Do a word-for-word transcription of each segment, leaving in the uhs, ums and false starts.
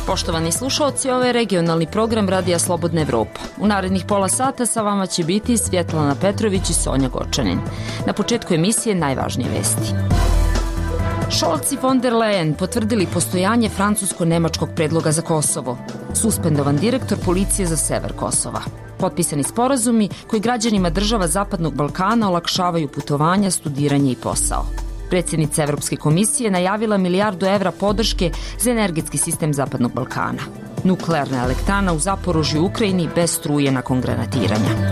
Poštovani slušalci, ovo je regionalni program Radija Slobodna Evropa. U narednih pola sata sa vama će biti Svjetlana Petrović i Sonja Gočanin. Na početku emisije najvažnije vesti. Scholz i von der Leyen potvrdili postojanje francusko-nemačkog predloga za Kosovo. Suspendovan direktor policije za sever Kosova. Potpisani sporazumi koji građanima država Zapadnog Balkana olakšavaju putovanja, studiranje i posao. Predsjednica Evropske komisije najavila milijardu evra podrške za energetski sistem Zapadnog Balkana. Nuklearna elektrana u Zaporožju u Ukrajini bez struje nakon granatiranja.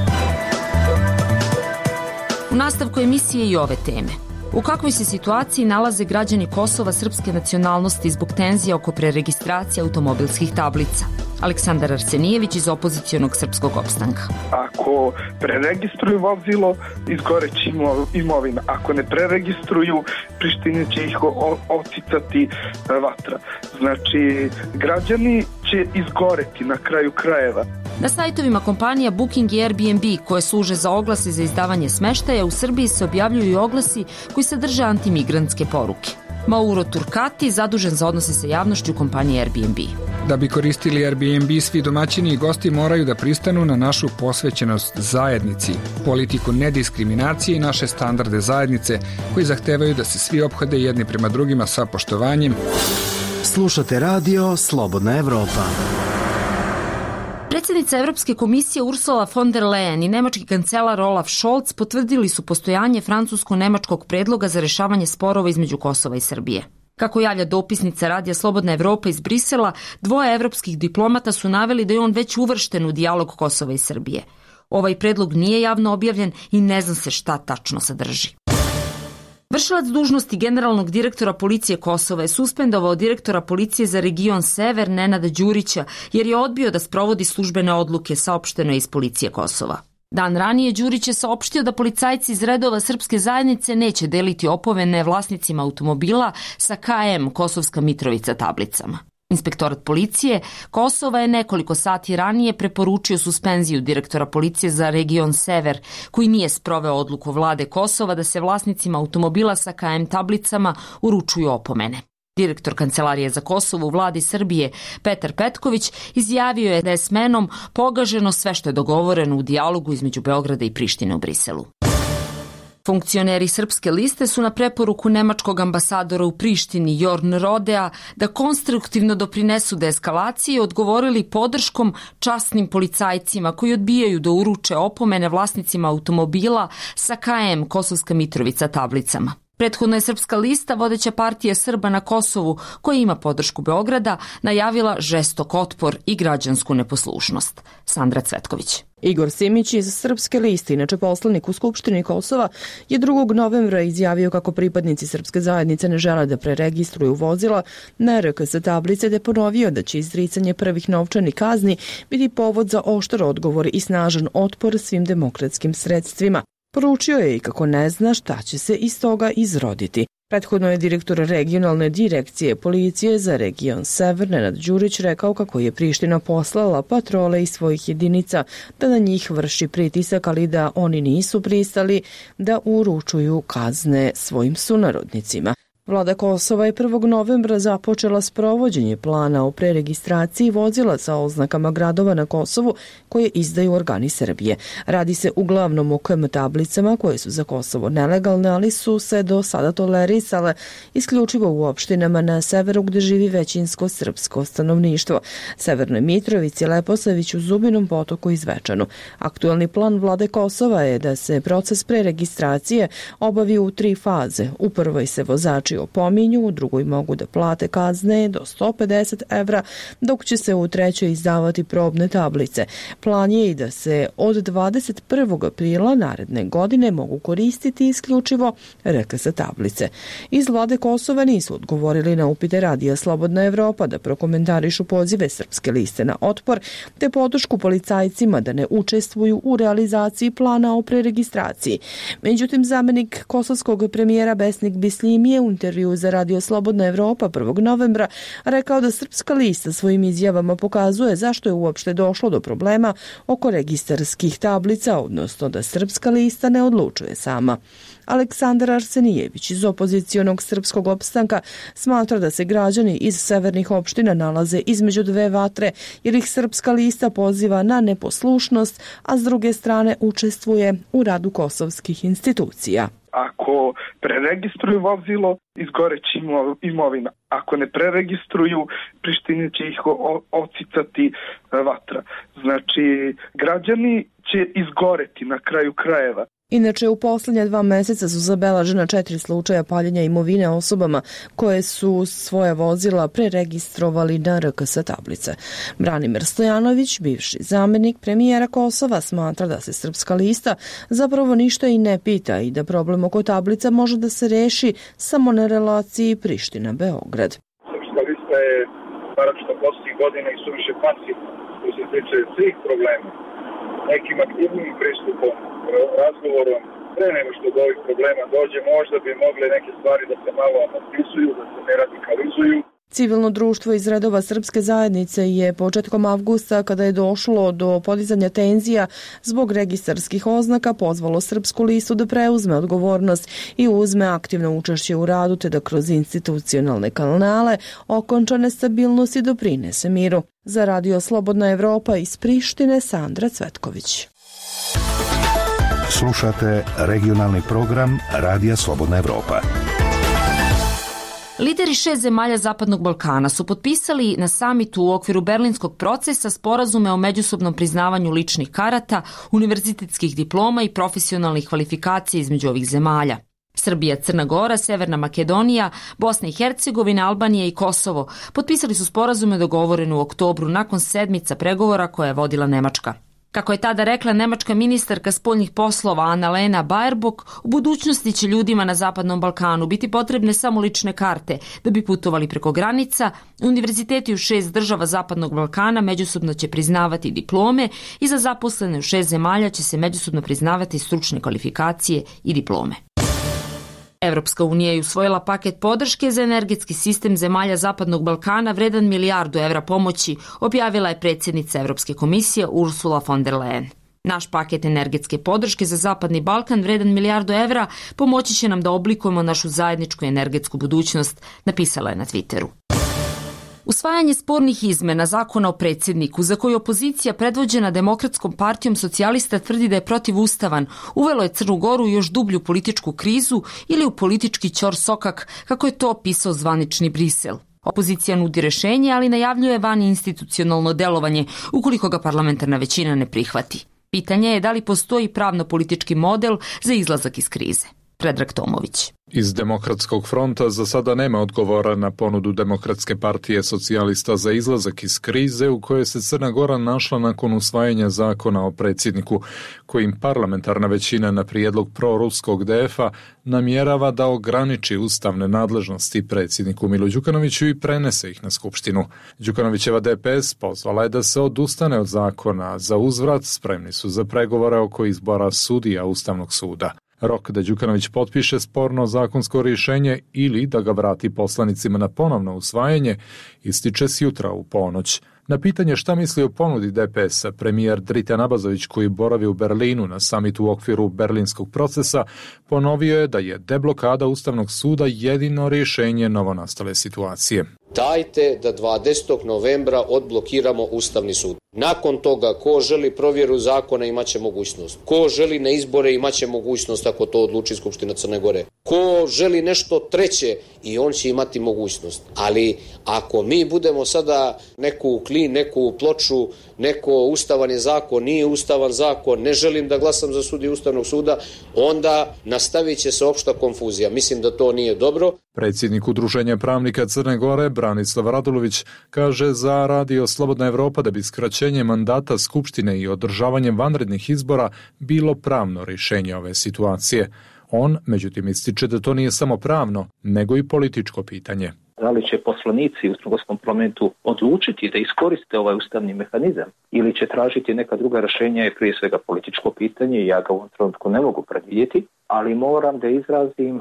U nastavku emisije i ove teme. U kakvoj se situaciji nalaze građani Kosova srpske nacionalnosti zbog tenzija oko preregistracije automobilskih tablica? Aleksandar Arsenijević iz opozicionog Srpskog opstanka. Ako preregistruju vozilo, izgoreći imovina. Ako ne preregistruju, Prištini će ih oticati vatra. Znači, građani će izgoreti na kraju krajeva. Na sajtovima kompanija Booking i Airbnb koje služe za oglase za izdavanje smeštaja u Srbiji se objavljuju i oglasi koji sadrže antimigrantske poruke. Mauro Turkati, zadužen za odnose sa javnošću kompanije Airbnb. Da bi koristili Airbnb, svi domaćini i gosti moraju da pristanu na našu posvećenost zajednici, politiku nediskriminacije i naše standarde zajednice koji zahtevaju da se svi ophode jedni prema drugima sa poštovanjem. Slušate radio Slobodna Evropa. Predsjednica Evropske komisije Ursula von der Leyen i nemački kancelar Olaf Scholz potvrdili su postojanje francusko-nemačkog predloga za rešavanje sporova između Kosova i Srbije. Kako javlja dopisnica Radija Slobodna Evropa iz Brisela, dvoje evropskih diplomata su naveli da je on već uvršten u dijalog Kosova i Srbije. Ovaj predlog nije javno objavljen i ne zna se šta tačno sadrži. Vršilac dužnosti generalnog direktora policije Kosova je suspendovao direktora policije za region Sever Nenada Đurića jer je odbio da sprovodi službene odluke, saopšteno je iz policije Kosova. Dan ranije Đurić je saopštio da policajci iz redova srpske zajednice neće deliti opomene vlasnicima automobila sa K M Kosovska Mitrovica tablicama. Inspektorat policije Kosova je nekoliko sati ranije preporučio suspenziju direktora policije za region Sever, koji nije sproveo odluku vlade Kosova da se vlasnicima automobila sa K M tablicama uručuju opomene. Direktor Kancelarije za Kosovo u vladi Srbije Petar Petković izjavio je da je smenom pogaženo sve što je dogovoreno u dijalogu između Beograda i Prištine u Briselu. Funkcioneri Srpske liste su na preporuku nemačkog ambasadora u Prištini Jorn Rodea da konstruktivno doprinesu deeskalaciji odgovorili podrškom časnim policajcima koji odbijaju da uruče opomene vlasnicima automobila sa K M Kosovska Mitrovica tablicama. Prethodno je Srpska lista, vodeća partija Srba na Kosovu, koja ima podršku Beograda, najavila žestok otpor i građansku neposlušnost. Sandra Cvetković. Igor Simić iz Srpske liste, inače poslanik u Skupštini Kosova, je drugog novembra izjavio kako pripadnici Srpske zajednice ne žele da preregistruju vozila na R K S tablice, te ponovio da će izricanje prvih novčanih kazni biti povod za oštar odgovor i snažan otpor svim demokratskim sredstvima. Poručio je i kako ne zna šta će se iz toga izroditi. Prethodno je direktor regionalne direkcije policije za region Sever Nenad Đurić rekao kako je Priština poslala patrole iz svojih jedinica da na njih vrši pritisak, ali da oni nisu pristali da uručuju kazne svojim sunarodnicima. Vlada Kosova je prvog novembra započela sprovođenje plana o preregistraciji vozila sa oznakama gradova na Kosovu koje izdaju organi Srbije. Radi se uglavnom o K M tablicama koje su za Kosovo nelegalne, ali su se do sada tolerisale isključivo u opštinama na severu gde živi većinsko srpsko stanovništvo. Severnoj Mitrovici, Leposaviću, Zubinom Potoku i Zvečanu. Aktuelni plan vlade Kosova je da se proces preregistracije obavi u tri faze. U prvoj se vozači opominju, u drugoj mogu da plate kazne do sto pedeset evra, dok će se u trećoj izdavati probne tablice. Plan je i da se od dvadeset prvog aprila naredne godine mogu koristiti isključivo R K S tablice. Iz vlade Kosova nisu odgovorili na upite Radija Slobodna Evropa da prokomentarišu pozive Srpske liste na otpor, te podršku policajcima da ne učestvuju u realizaciji plana o preregistraciji. Međutim, zamenik kosovskog premijera Besnik Bisljim je u intervju za Radio Slobodna Evropa prvog novembra rekao da Srpska lista svojim izjavama pokazuje zašto je uopšte došlo do problema oko registarskih tablica, odnosno da Srpska lista ne odlučuje sama. Aleksandar Arsenijević iz opozicionog Srpskog opstanka smatra da se građani iz severnih opština nalaze između dve vatre jer ih Srpska lista poziva na neposlušnost, a s druge strane učestvuje u radu kosovskih institucija. Ako preregistruju vozilo, izgoreći imovina. Ako ne preregistruju, Prištini će ih ocicati vatra. Znači, građani će izgoreti na kraju krajeva. Inače, u posljednja dva meseca su zabeležena četiri slučaja paljenja imovine osobama koje su svoja vozila preregistrovali na R K S tablice. Branimir Stojanović, bivši zamjenik premijera Kosova, smatra da se Srpska lista zapravo ništa i ne pita i da problem oko tablica može da se reši samo na relaciji Priština-Beograd. Srpska lista je, naročito posljednjih godina, i suviše pasivna koji se tiče svih problema. Nekim aktivnim pristupom, razgovorom, pre nego što do ovih problema dođe, možda bi mogle neke stvari da se malo amortizuju, da se ne radikalizuju. Civilno društvo iz redova Srpske zajednice je početkom avgusta, kada je došlo do podizanja tenzija zbog registarskih oznaka, pozvalo Srpsku listu da preuzme odgovornost i uzme aktivno učešće u radu te da kroz institucionalne kanale okonča nestabilnost i doprinese miru. Za Radio Slobodna Evropa iz Prištine, Sandra Cvetković. Slušate regionalni program Radija Slobodna Evropa. Lideri šest zemalja Zapadnog Balkana su potpisali na samitu u okviru berlinskog procesa sporazume o međusobnom priznavanju ličnih karata, univerzitetskih diploma i profesionalnih kvalifikacija između ovih zemalja. Srbija, Crna Gora, Severna Makedonija, Bosna i Hercegovina, Albanija i Kosovo potpisali su sporazume dogovorene u oktobru nakon sedmica pregovora koje je vodila Nemačka. Kako je tada rekla nemačka ministarka spoljnih poslova Annalena Baerbock, u budućnosti će ljudima na Zapadnom Balkanu biti potrebne samo lične karte da bi putovali preko granica, univerziteti u šest država Zapadnog Balkana međusobno će priznavati diplome i za zaposlene u šest zemalja će se međusobno priznavati stručne kvalifikacije i diplome. Evropska unija je usvojila paket podrške za energetski sistem zemalja Zapadnog Balkana vredan milijardu evra pomoći, objavila je predsjednica Evropske komisije Ursula von der Leyen. Naš paket energetske podrške za Zapadni Balkan vredan milijardu evra pomoći će nam da oblikujemo našu zajedničku energetsku budućnost, napisala je na Twitteru. Usvajanje spornih izmena zakona o predsjedniku, za koju opozicija predvođena Demokratskom partijom socijalista tvrdi da je protivustavan, uvelo je Crnu Goru u još dublju političku krizu ili u politički ćorsokak, kako je to opisao zvanični Brisel. Opozicija nudi rešenje, ali najavljuje vaninstitucionalno delovanje ukoliko ga parlamentarna većina ne prihvati. Pitanje je da li postoji pravno-politički model za izlazak iz krize. Predrag Tomović. Iz Demokratskog fronta za sada nema odgovora na ponudu Demokratske partije socijalista za izlazak iz krize u kojoj se Crna Gora našla nakon usvajanja zakona o predsjedniku, kojim parlamentarna većina na prijedlog proruskog D F-a namjerava da ograniči ustavne nadležnosti predsjedniku Milu Đukanoviću i prenese ih na Skupštinu. Đukanovićeva D P S pozvala je da se odustane od zakona, za uzvrat spremni su za pregovore oko izbora sudija Ustavnog suda. Rok da Đukanović potpiše sporno zakonsko rješenje ili da ga vrati poslanicima na ponovno usvajanje ističe s jutra u ponoć. Na pitanje šta misli o ponudi D P S-a, premijer Dritan Abazović, koji boravi u Berlinu na samitu u okviru berlinskog procesa, ponovio je da je deblokada Ustavnog suda jedino rješenje novonastale situacije. Dajte da dvadesetog novembra odblokiramo Ustavni sud. Nakon toga, ko želi provjeru zakona imaće mogućnost. Ko želi na izbore imaće mogućnost ako to odluči Skupština Crne Gore. Ko želi nešto treće i on će imati mogućnost. Ali ako mi budemo sada neku klin, neku ploču, neko ustavan je zakon, nije ustavan zakon, ne želim da glasam za sudiju Ustavnog suda, onda nastavit će se opšta konfuzija. Mislim da to nije dobro. Predsjednik Udruženja pravnika Crne Gore, Branislav Radulović, kaže za Radio Slobodna Evropa da bi skraćenje mandata Skupštine i održavanje vanrednih izbora bilo pravno rješenje ove situacije. On, međutim, ističe da to nije samo pravno, nego i političko pitanje. Da li će poslanici u Crnogorskom parlamentu odlučiti da iskoriste ovaj ustavni mehanizam ili će tražiti neka druga rješenja je prije svega političko pitanje i ja ga u ovom trenutku ne mogu predvidjeti, ali moram da izrazim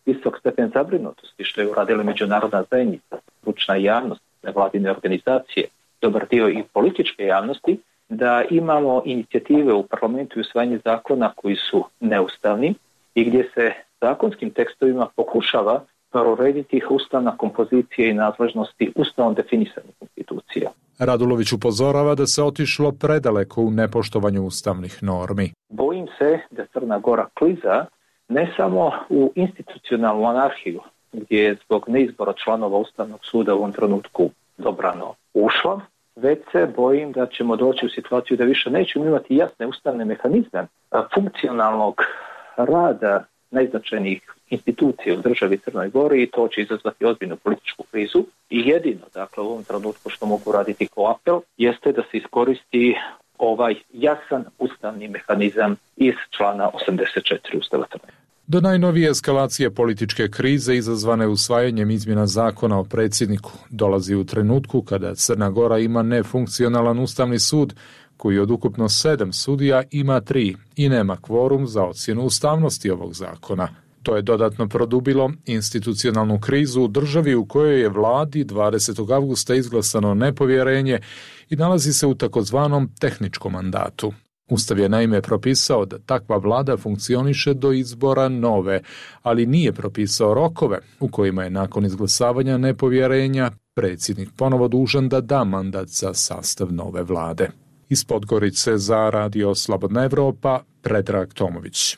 visok stepen zabrinutosti što je uradila međunarodna zajednica, stručna javnost, nevladine organizacije, dobar dio i političke javnosti, da imamo inicijative u parlamentu i usvajanje zakona koji su neustavni i gdje se zakonskim tekstovima pokušava urediti ih ustavna kompozicija i nadležnosti ustavom definisanih institucija. Radulović upozorava da se otišlo predaleko u nepoštovanju ustavnih normi. Bojim se da Crna Gora kliza ne samo u institucionalnu anarhiju, gdje je zbog neizbora članova Ustavnog suda u ovom trenutku dobrano ušla, već se bojim da ćemo doći u situaciju da više nećemo imati jasne ustavne mehanizme funkcionalnog rada najznačajnijih institucija u državi Crnoj Gori i to će izazvati ozbiljnu političku krizu. I jedino, dakle, u ovom trenutku što mogu raditi kao apel jeste da se iskoristi ovaj jasan ustavni mehanizam iz člana osamdeset četiri Ustava Crne Gore. Do najnovije eskalacije političke krize izazvane usvajanjem izmjena zakona o predsjedniku dolazi u trenutku kada Crna Gora ima nefunkcionalan ustavni sud koji od ukupno sedam sudija ima tri i nema kvorum za ocjenu ustavnosti ovog zakona. To je dodatno produbilo institucionalnu krizu u državi u kojoj je vladi dvadesetog avgusta izglasano nepovjerenje i nalazi se u takozvanom tehničkom mandatu. Ustav je naime propisao da takva vlada funkcioniše do izbora nove, ali nije propisao rokove u kojima je nakon izglasavanja nepovjerenja predsjednik ponovo dužan da da mandat za sastav nove vlade. Iz Podgorice za Radio Slobodna Evropa, Predrag Tomović.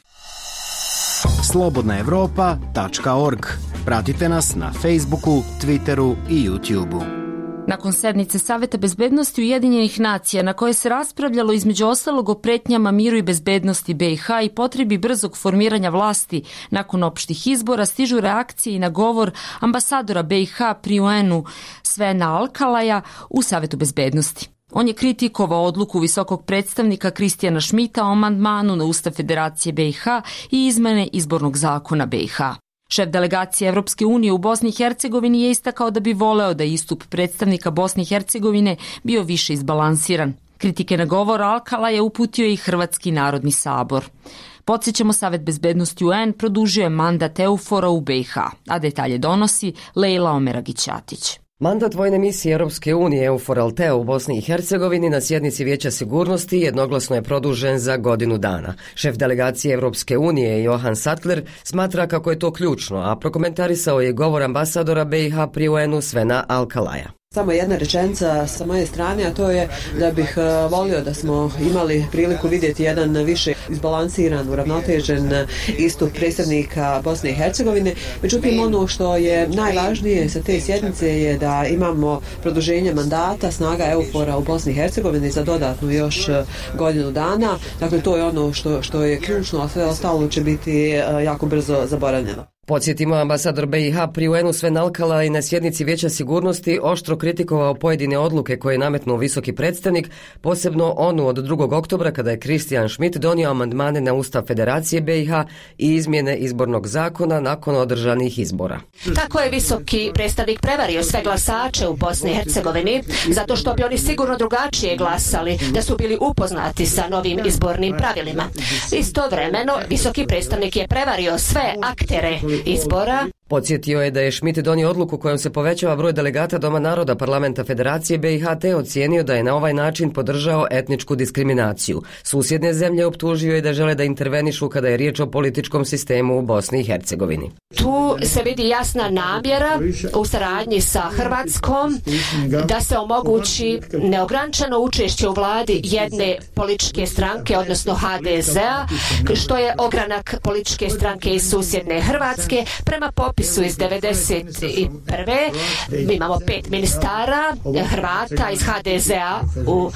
slobodna evropa tačka org. Pratite nas na Facebooku, Twitteru i YouTubeu. Nakon sednice Saveta bezbednosti Ujedinjenih nacija na koje se raspravljalo između ostalog o pretnjama miru i bezbednosti B i H i potrebi brzog formiranja vlasti nakon opštih izbora, stižu reakcije i na govor ambasadora B i H pri U N-u Svena Alkalaja u Savetu bezbednosti. On je kritikovao odluku visokog predstavnika Kristijana Šmita o amandmanu na Ustav Federacije B i H i izmene izbornog zakona B i H. Šef delegacije Evropske unije u Bosni i Hercegovini je istakao da bi voleo da istup predstavnika Bosne i Hercegovine bio više izbalansiran. Kritike na govor Alkala je uputio i Hrvatski narodni sabor. Podsjećamo, Savet bezbednosti U N produžio je mandat EUFOR-a u B i H, a detalje donosi Lejla Omeragić-Atić. Mandat vojne misije Europske unije EUFOR Altea u Bosni i Hercegovini na sjednici Vijeća sigurnosti jednoglasno je produžen za godinu dana. Šef delegacije Europske unije Johan Sattler smatra kako je to ključno, a prokomentarisao je govor ambasadora B i H pri U N-u Svena Alkalaja. Samo jedna rečenica sa moje strane, a to je da bih volio da smo imali priliku vidjeti jedan više izbalansiran, uravnotežen istup predstavnika Bosne i Hercegovine. Međutim, ono što je najvažnije sa te sjednice je da imamo produženje mandata snaga EUFOR-a u Bosni i Hercegovini za dodatnu još godinu dana. Dakle, to je ono što, što je ključno, a sve ostalo će biti jako brzo zaboravljeno. Podsjetimo, ambasador B i H pri U N-u Sven Alkala i na sjednici Vijeća sigurnosti oštro kritikovao pojedine odluke koje je nametnuo visoki predstavnik, posebno onu od drugog oktobra kada je Kristijan Šmit donio amandmane na Ustav Federacije B i H i izmjene izbornog zakona nakon održanih izbora. Tako je visoki predstavnik prevario sve glasače u Bosni i Hercegovini, zato što bi oni sigurno drugačije glasali da su bili upoznati sa novim izbornim pravilima. Istovremeno, visoki predstavnik je prevario sve aktere izbora. Podsjetio je da je Šmit donio odluku kojom se povećava broj delegata Doma naroda Parlamenta Federacije B i H te ocijenio da je na ovaj način podržao etničku diskriminaciju. Susjedne zemlje optužio je da žele da intervenišu kada je riječ o političkom sistemu u Bosni i Hercegovini. Tu se vidi jasna namjera u saradnji sa Hrvatskom da se omogući neograničeno učešće u vladi jedne političke stranke, odnosno H D Z-a, što je ogranak političke stranke iz susjedne Hrvatske. Prema popisu iz devedeset prve mi imamo pet ministara Hrvata iz H D Z-a u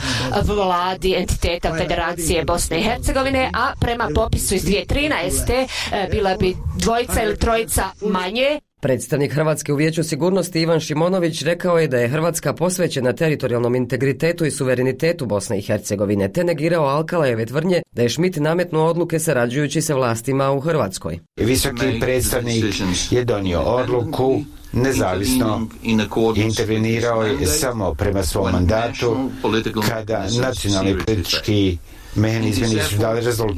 vladi entiteta Federacije Bosne i Hercegovine, a prema popisu iz dvije tisuće trinaeste bila bi dvojica ili trojica manje. Predstavnik Hrvatske u Vijeću sigurnosti Ivan Šimonović rekao je da je Hrvatska posvećena teritorijalnom integritetu i suverenitetu Bosne i Hercegovine, te negirao Alkalajeve tvrdnje da je Šmit nametnuo odluke sarađujući sa vlastima u Hrvatskoj. Visoki predstavnik je donio odluku nezavisno, intervenirao je samo prema svom mandatu kada nacionalni politički mehanizmi nisu dali rezultat.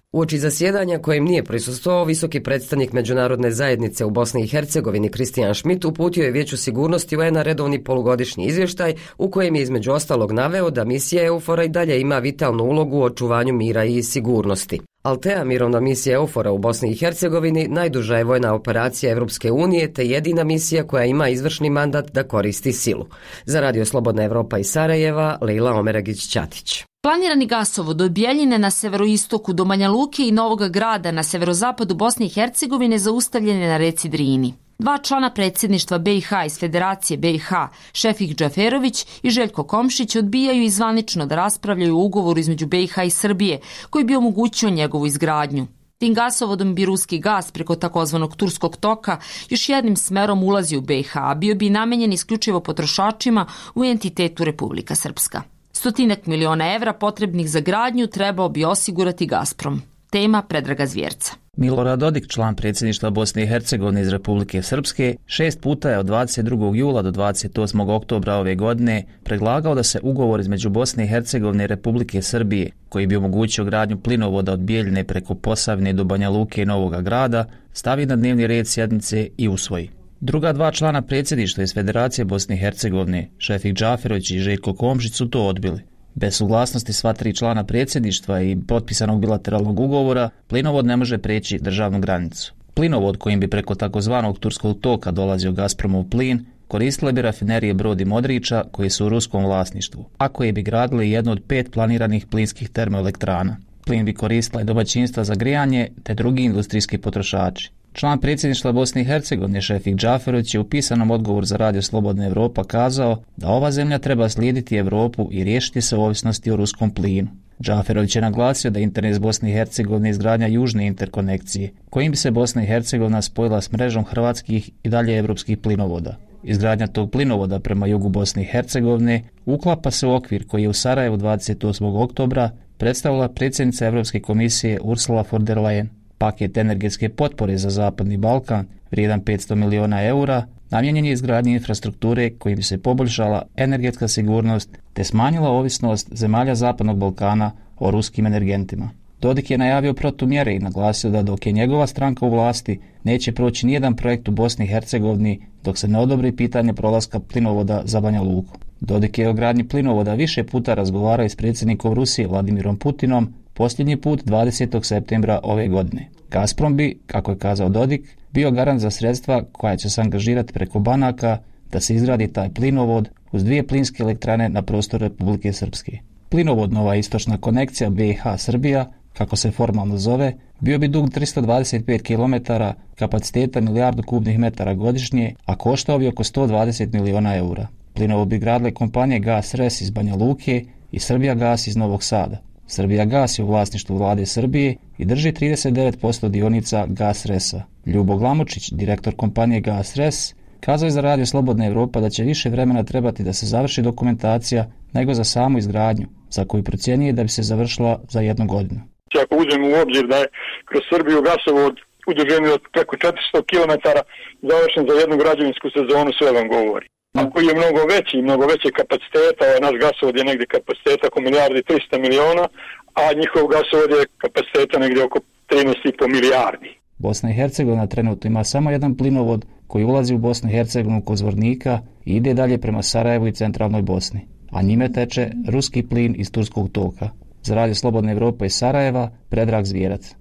Uoči zasjedanja kojem nije prisustvovao, visoki predstavnik međunarodne zajednice u Bosni i Hercegovini Christian Schmidt uputio je Vijeću sigurnosti U N A redovni polugodišnji izvještaj u kojem je između ostalog naveo da misija EUFOR-a i dalje ima vitalnu ulogu u očuvanju mira i sigurnosti. Altea, mirovna misija EUFOR-a u Bosni i Hercegovini, najduža je vojna operacija Evropske unije te jedina misija koja ima izvršni mandat da koristi silu. Za Radio Slobodna Evropa iz Sarajeva, Leila Omeragić-Ćatić. Planirani gasovod od Bjeljine na severoistoku do Banja Luke i Novog Grada na severozapadu Bosne i Hercegovine zaustavljen je na reci Drini. Dva člana predsjedništva B i H iz Federacije B i H, Šefik Džaferović i Željko Komšić, odbijaju izvanično da raspravljaju o ugovoru između B i H i Srbije, koji bi omogućio njegovu izgradnju. Tim gasovodom bi ruski gas preko takozvanog turskog toka još jednim smerom ulazi u B i H, a bio bi namenjen isključivo potrošačima u entitetu Republika Srpska. Stotinak miliona evra potrebnih za gradnju trebao bi osigurati Gazprom. Tema Predraga Zvjerca. Milorad Dodik, član predsjedništva Bosne i Hercegovine iz Republike Srpske, šest puta je od dvadeset drugog jula do dvadeset osmog oktobra ove godine predlagao da se ugovor između Bosne i Hercegovine i Republike Srbije, koji bi omogućio gradnju plinovoda od Bijeljine preko Posavine do Banja Luke i Novoga Grada, stavi na dnevni red sjednice i usvoji. Druga dva člana predsjedništva iz Federacije Bosne i Hercegovine, Šefik Džaferović i Željko Komšić, su to odbili. Bez suglasnosti sva tri člana predsjedništva i potpisanog bilateralnog ugovora, plinovod ne može preći državnu granicu. Plinovod kojim bi preko takozvanog turskog toka dolazio Gazpromov plin, koristile bi rafinerije Brod i Modriča koji su u ruskom vlasništvu, a koje bi gradili jednu od pet planiranih plinskih termoelektrana. Plin bi koristila i domaćinstva za grijanje te drugi industrijski potrošači. Član predsjedništva Bosne i Hercegovine Šefik Džaferović je u pisanom odgovoru za Radio Slobodna Evropa kazao da ova zemlja treba slijediti Evropu i riješiti se ovisnosti o ruskom plinu. Džaferović je naglasio da interes Bosne i Hercegovine izgradnja južne interkonekcije, kojim bi se Bosna i Hercegovina spojila s mrežom hrvatskih i dalje evropskih plinovoda. Izgradnja tog plinovoda prema jugu Bosne i Hercegovine uklapa se u okvir koji je u Sarajevu dvadeset osmog oktobra predstavila predsjednica Evropske komisije Ursula von der Leyen. Paket energetske potpore za Zapadni Balkan, vrijedan petsto miliona eura, namijenjen je izgradnji infrastrukture kojim bi se poboljšala energetska sigurnost te smanjila ovisnost zemalja Zapadnog Balkana o ruskim energentima. Dodik je najavio protumjere i naglasio da dok je njegova stranka u vlasti, neće proći nijedan projekt u Bosni i Hercegovini dok se ne odobri pitanje prolaska plinovoda za Banja Luku. Dodik je o gradnji plinovoda više puta razgovarao i s predsjednikom Rusije Vladimirom Putinom, posljednji put dvadesetog septembra ove godine. Gazprom bi, kako je kazao Dodik, bio garant za sredstva koja će se angažirati preko banaka da se izgradi taj plinovod uz dvije plinske elektrane na prostoru Republike Srpske. Plinovod Nova istočna konekcija B i H Srbija, kako se formalno zove, bio bi dug tristo dvadeset pet kilometara, kapaciteta milijardu kubnih metara godišnje, a koštao bi oko sto dvadeset miliona eura. Plinovod bi gradile kompanije Gas Res iz Banja Luke i Srbija Gas iz Novog Sada. Srbija Gas je u vlasništvu vlade Srbije i drži trideset devet posto dionica Gas Resa. Ljubo Glamočić, direktor kompanije Gas Res, kazao je za Radio Slobodna Evropa da će više vremena trebati da se završi dokumentacija nego za samu izgradnju, za koju procjenjuje da bi se završila za jednu godinu. Ako uzmemo u obzir da je kroz Srbiju gasovod u dužini od preko četiristo kilometara završen za jednu građevinsku sezonu, sve vam govori. Ako je mnogo veći i mnogo veće kapaciteta, ovaj naš gasovod je negdje kapaciteta oko milijardi trista miliona, a njihov gasovod je kapaciteta negdje oko trinaest i po milijardi. Bosna i Hercegovina trenutno ima samo jedan plinovod koji ulazi u Bosnu i Hercegovinu kod Zvornika i ide dalje prema Sarajevu i centralnoj Bosni, a njime teče ruski plin iz turskog toka. Za Radio Slobodna Evropa iz Sarajeva, Predrag Zvjerac.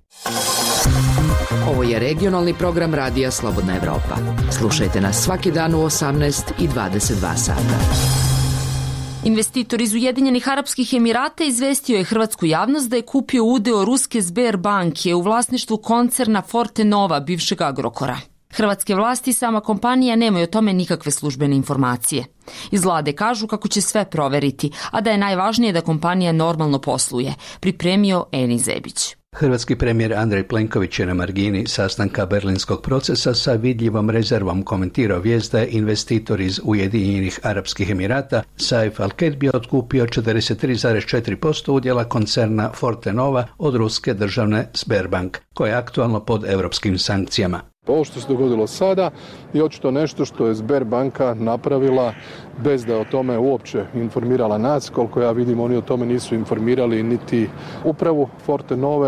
Ovo je regionalni program Radija Slobodna Evropa. Slušajte nas svaki dan u osamnaest i dvadeset dva sata. Investitor iz Ujedinjenih Arapskih Emirata izvestio je hrvatsku javnost da je kupio udeo ruske Sberbanke u vlasništvu koncerna Forte Nova, bivšeg Agrokora. Hrvatske vlasti i sama kompanija nemaju o tome nikakve službene informacije. Iz vlade kažu kako će sve proveriti, a da je najvažnije da kompanija normalno posluje, pripremio Eni Zebić. Hrvatski premijer Andrej Plenković je na margini sastanka berlinskog procesa sa vidljivom rezervom komentirao vijest da je investitor iz Ujedinjenih Arapskih Emirata Saif Al-Kedbi otkupio četrdeset tri zarez četiri posto udjela koncerna Forte Nova od ruske državne Sberbank, koja je aktualno pod europskim sankcijama. Ovo što se dogodilo sada je očito nešto što je Sberbanka napravila bez da je o tome uopće informirala nas. Koliko ja vidim, oni o tome nisu informirali niti upravu Forte Nove.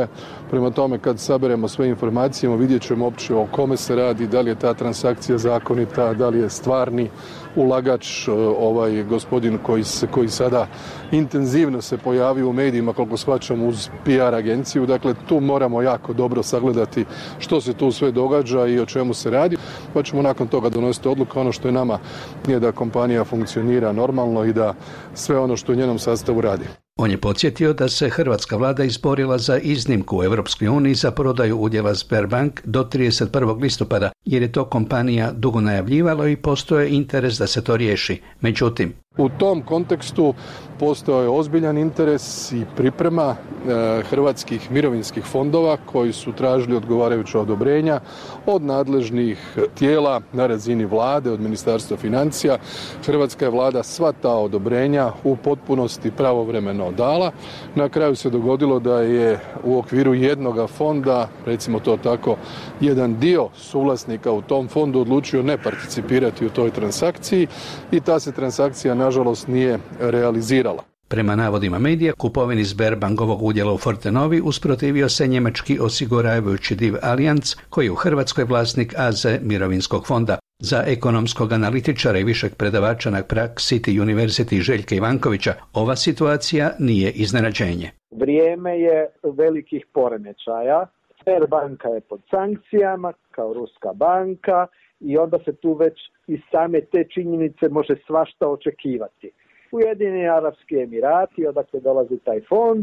Prema tome, kad saberemo sve informacije, vidjet ćemo uopće o kome se radi, da li je ta transakcija zakonita, da li je stvarni ulagač ovaj gospodin koji, se, koji sada intenzivno se pojavio u medijima, koliko shvaćam, uz P R agenciju. Dakle, tu moramo jako dobro sagledati što se tu sve događa i o čemu se radi, pa ćemo nakon toga donositi odluku. Ono što je nama je da kompanija funkcionira normalno i da sve ono što u njenom sastavu radi. On je podsjetio da se hrvatska vlada izborila za iznimku u Europskoj uniji za prodaju udjela Sberbank do trideset prvog listopada, jer je to kompanija dugo najavljivalo i postoje interes da se to riješi. Međutim, u tom kontekstu postojao je ozbiljan interes i priprema e, hrvatskih mirovinskih fondova koji su tražili odgovarajuća odobrenja od nadležnih tijela na razini vlade, od Ministarstva financija. Hrvatska je vlada sva ta odobrenja u potpunosti pravovremeno dala. Na kraju se dogodilo da je u okviru jednoga fonda, recimo to tako, jedan dio suvlasnika u tom fondu odlučio ne participirati u toj transakciji i ta se transakcija nažalost nije realizirala. Prema navodima medija, kupovini Sberbankovog udjela u Fortenovi usprotivio se njemački osiguravajući div Allianz, koji je u Hrvatskoj vlasnik A Z mirovinskog fonda. Za ekonomskog analitičara i višeg predavača na Prague City University Željka Ivankovića, ova situacija nije iznenađenje. Vrijeme je velikih poremećaja. Sberbanka je pod sankcijama kao ruska banka i onda se tu već iz same te činjenice može svašta očekivati. Ujedinjeni Arapski Emirati, odakle dolazi taj fond,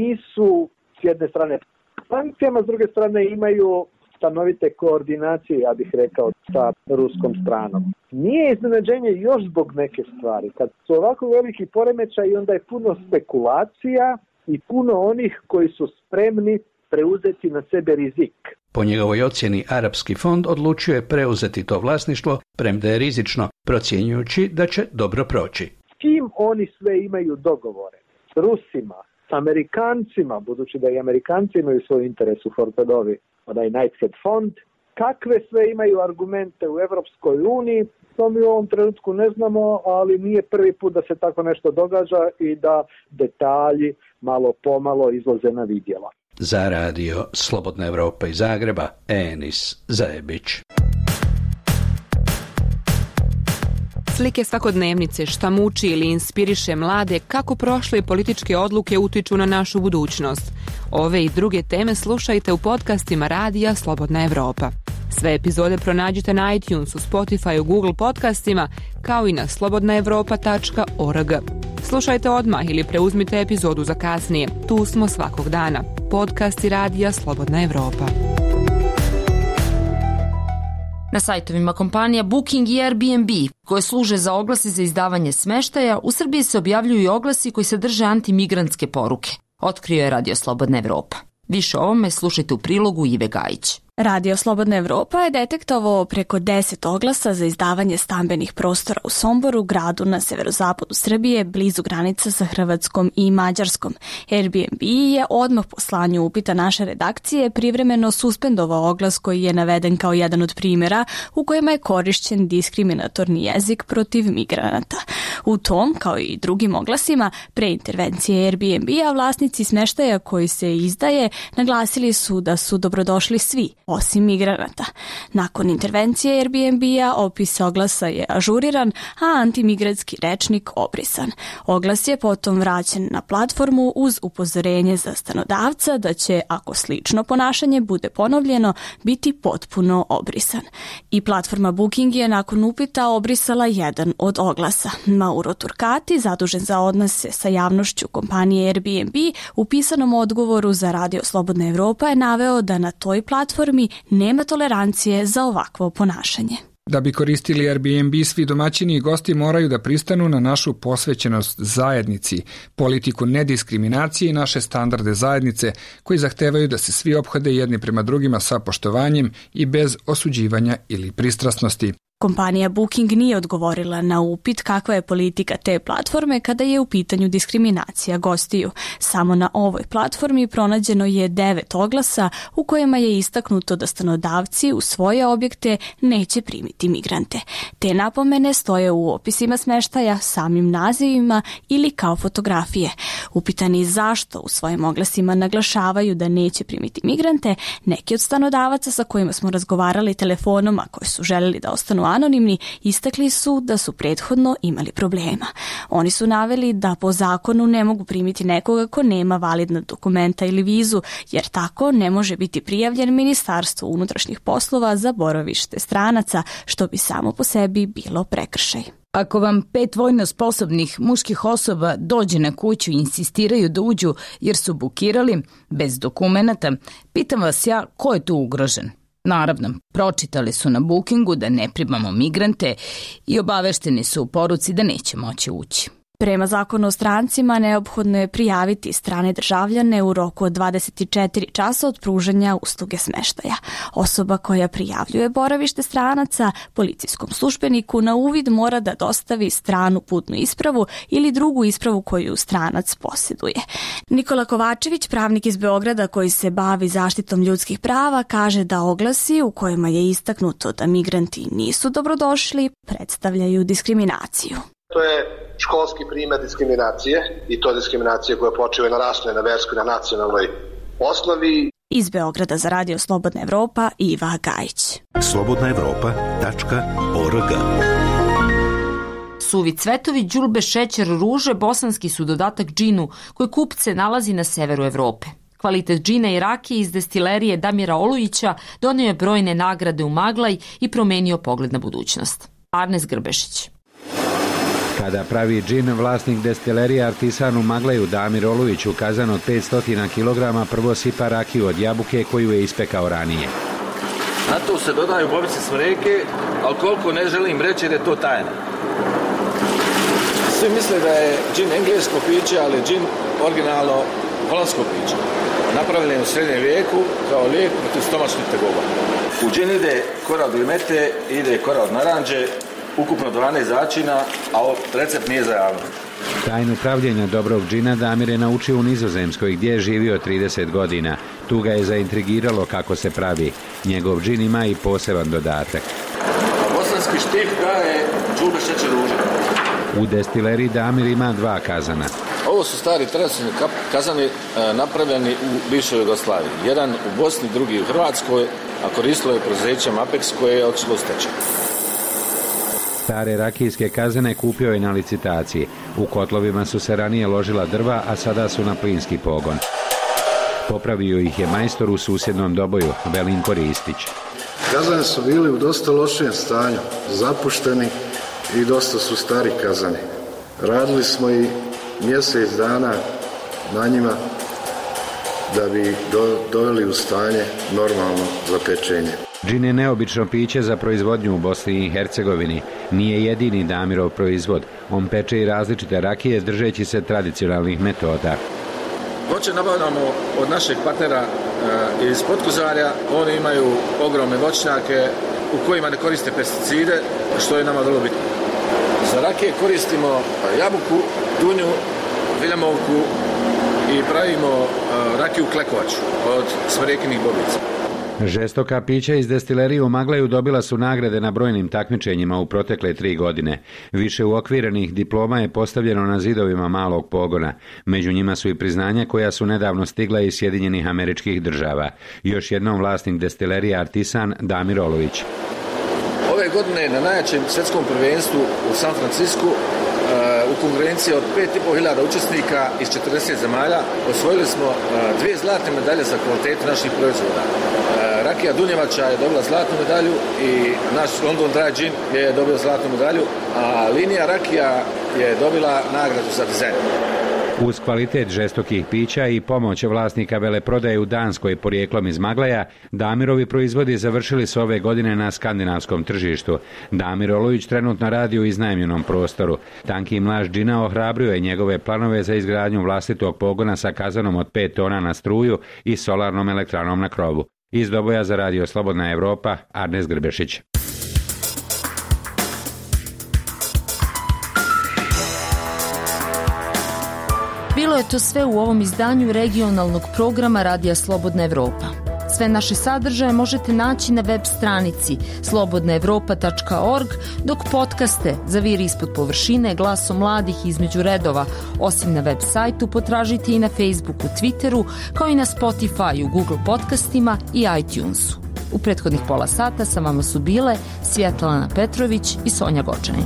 nisu s jedne strane sankcijama, s druge strane imaju stanovite koordinacije, ja bih rekao, sa ruskom stranom. Nije iznenađenje još zbog neke stvari. Kad su ovako veliki poremećaj, onda je puno spekulacija i puno onih koji su spremni preuzeti na sebe rizik. Po njegovoj ocjeni, Arapski fond odlučio je preuzeti to vlasništvo, premda je rizično, procjenjujući da će dobro proći. S kim oni sve imaju dogovore? S Rusima, s Amerikancima, budući da i Amerikanci imaju svoj interes u Fortenovi, onaj Knighthead fond. Kakve sve imaju argumente u Evropskoj uniji, to mi u ovom trenutku ne znamo, ali nije prvi put da se tako nešto događa i da detalji malo pomalo izlaze na vidjelo. Za radio Slobodna Evropa iz Zagreba, Enis Zajebić. Slike svakodnevnice, šta muči ili inspiriše mlade, kako prošle političke odluke utiču na našu budućnost. Ove i druge teme slušajte u podcastima Radija Slobodna Evropa. Sve epizode pronađite na iTunesu, Spotify, Google podcastima, kao i na slobodna evropa tačka org. Slušajte odmah ili preuzmite epizodu za kasnije. Tu smo svakog dana. Podcasti Radija Slobodna Evropa. Na sajtovima kompanija Booking i Airbnb, koje služe za oglase za izdavanje smeštaja, u Srbiji se objavljuju i oglasi koji sadrže antimigrantske poruke. Otkrio je Radio Slobodna Evropa. Više o ovome slušajte u prilogu Ive Gajić. Radio Slobodna Evropa je detektovao preko deset oglasa za izdavanje stambenih prostora u Somboru, gradu na severozapadu Srbije, blizu granica sa Hrvatskom i Mađarskom. Airbnb je odmah po slanju upita naše redakcije privremeno suspendovao oglas koji je naveden kao jedan od primjera u kojima je korišćen diskriminatorni jezik protiv migranata. U tom, kao i drugim oglasima, pre intervencije Airbnb-a vlasnici smeštaja koji se izdaje naglasili su da su dobrodošli svi, osim migranata. Nakon intervencije Airbnb-a opis oglasa je ažuriran, a antimigratski rečnik obrisan. Oglas je potom vraćen na platformu uz upozorenje za stanodavca da će, ako slično ponašanje bude ponovljeno, biti potpuno obrisan. I platforma Booking je nakon upita obrisala jedan od oglasa. Mauro Turcati, zadužen za odnose sa javnošću kompanije Airbnb, u pisanom odgovoru za Radio Slobodna Evropa je naveo da na toj platformi nema tolerancije za ovakvo ponašanje. Da bi koristili Airbnb, svi domaćini i gosti moraju da pristanu na našu posvećenost zajednici, politiku nediskriminacije i naše standarde zajednice koji zahtevaju da se svi ophode jedni prema drugima sa poštovanjem i bez osuđivanja ili pristrasnosti. Kompanija Booking nije odgovorila na upit kakva je politika te platforme kada je u pitanju diskriminacija gostiju. Samo na ovoj platformi pronađeno je devet oglasa u kojima je istaknuto da stanodavci u svoje objekte neće primiti migrante. Te napomene stoje u opisima smeštaja, samim nazivima ili kao fotografije. Upitani zašto u svojim oglasima naglašavaju da neće primiti migrante, neki od stanodavaca sa kojima smo razgovarali telefonom, a koji su željeli da ostanu anonimni, istakli su da su prethodno imali problema. Oni su naveli da po zakonu ne mogu primiti nekoga ko nema validna dokumenta ili vizu, jer tako ne može biti prijavljen Ministarstvu unutrašnjih poslova za boravište stranaca, što bi samo po sebi bilo prekršaj. Ako vam pet vojno sposobnih muških osoba dođe na kuću i insistiraju da uđu jer su bukirali bez dokumenata, pitam vas ja ko je tu ugrožen? Naravno, pročitali su na Bookingu da ne primamo migrante i obavešteni su u poruci da neće moći ući. Prema zakonu o strancima neophodno je prijaviti strane državljane u roku od dvadeset četiri časa od pružanja usluge smeštaja. Osoba koja prijavljuje boravište stranaca policijskom službeniku na uvid mora da dostavi stranu putnu ispravu ili drugu ispravu koju stranac posjeduje. Nikola Kovačević, pravnik iz Beograda koji se bavi zaštitom ljudskih prava, kaže da oglasi u kojima je istaknuto da migranti nisu dobrodošli predstavljaju diskriminaciju. To je školski primjer diskriminacije i to diskriminacije koja počiva na rasnoj, na verskoj, na nacionalnoj osnovi. Iz Beograda za Radio Slobodna Evropa, Iva Gajić. slobodna evropa tačka org. Suvi cvetovi, đulbe, šećer, ruže, bosanski su dodatak džinu koji kupce nalazi na severu Evrope. Kvalitet džina i rakije iz destilerije Damira Olujića donio je brojne nagrade u Maglaj i promenio pogled na budućnost. Arnes Grbešić. Kada pravi džin, vlasnik destilerije Artisan u Maglaju Damir Olujić u kazan od petsto kilograma prvo sipa rakiju od jabuke koju je ispekao ranije. Na to se dodaju bobice smreke, ali koliko ne želim reći jer je to tajna. Svi misle da je džin englesko piće, ali džin originalno holandsko piće. Napravljen u srednjem vijeku kao lijek protiv stomačnih tegoba. U džin ide kora od limete, ide kora od naranđe, ukupno dvanaest začina, a recept nije za javno. Tajnu pravljenja dobrog džina Damir je naučio u Nizozemskoj gdje je živio trideset godina. Tu ga je zaintrigiralo kako se pravi. Njegov džin ima i poseban dodatak. A bosanski štih daje đulbe, šećer, ruže. U destileriji Damir ima dva kazana. Ovo su stari tradicionalni kazani napravljeni u bivšoj Jugoslaviji. Jedan u Bosni, drugi u Hrvatskoj, a koristilo je preduzeće Mapex koje je otišlo u stečaj. Stare rakijske kazane kupio je na licitaciji. U kotlovima su se ranije ložila drva, a sada su na plinski pogon. Popravio ih je majstor u susjednom Doboju, Velinko Ristić. Kazani su bili u dosta lošijem stanju, zapušteni i dosta su stari kazani. Radili smo i mjesec dana na njima da bi do, doveli u stanje normalno za pečenje. Džin je neobično piće za proizvodnju u Bosni i Hercegovini. Nije jedini Damirov proizvod. On peče i različite rakije držeći se tradicionalnih metoda. Voće nabavljamo od našeg partnera e, iz Potkuzarja. Oni imaju ogromne voćnjake u kojima ne koriste pesticide, što je nama vrlo bitno. Za rakije koristimo jabuku, dunju, viljamovku i pravimo e, rakiju klekovaču od smrekinih bobica. Žestoka pića iz destilerije u Maglaju dobila su nagrade na brojnim takmičenjima u protekle tri godine. Više uokvirenih diploma je postavljeno na zidovima malog pogona. Među njima su i priznanja koja su nedavno stigla iz Sjedinjenih Američkih Država. Još jednom vlasnik destilerije Artisan Damir Olujić. Ove godine na najjačem svjetskom prvenstvu u San Francisku u konkurenciji od pet i pol hiljada učesnika iz četrdeset zemalja osvojili smo dvije zlatne medalje za kvalitetu naših proizvoda. Rakija Dunjevača je dobila zlatnu medalju i naš London Dry Gin je dobio zlatnu medalju, a linija rakija je dobila nagradu za dizajn. Uz kvalitet žestokih pića i pomoć vlasnika veleprodaje u Danskoj porijeklom iz Maglaja, Damirovi proizvodi završili su ove godine na skandinavskom tržištu. Damir Olujić trenutno radi u iznajmljenom prostoru. Tanki mlaž džina ohrabrio je njegove planove za izgradnju vlastitog pogona sa kazanom od pet tona na struju i solarnom elektranom na krovu. Iz Doboja za Radio Slobodna Evropa, Arnes Grbešić. Bilo je to sve u ovom izdanju regionalnog programa Radija Slobodna Evropa. Sve naše sadržaje možete naći na web stranici slobodna evropa tačka org, dok podcaste Zaviri ispod površine, Glasom mladih između redova, osim na web sajtu, potražite i na Facebooku, Twitteru, kao i na Spotifyu, Google podcastima i iTunesu. U prethodnih pola sata sa vama su bile Svjetlana Petrović i Sonja Gočanin.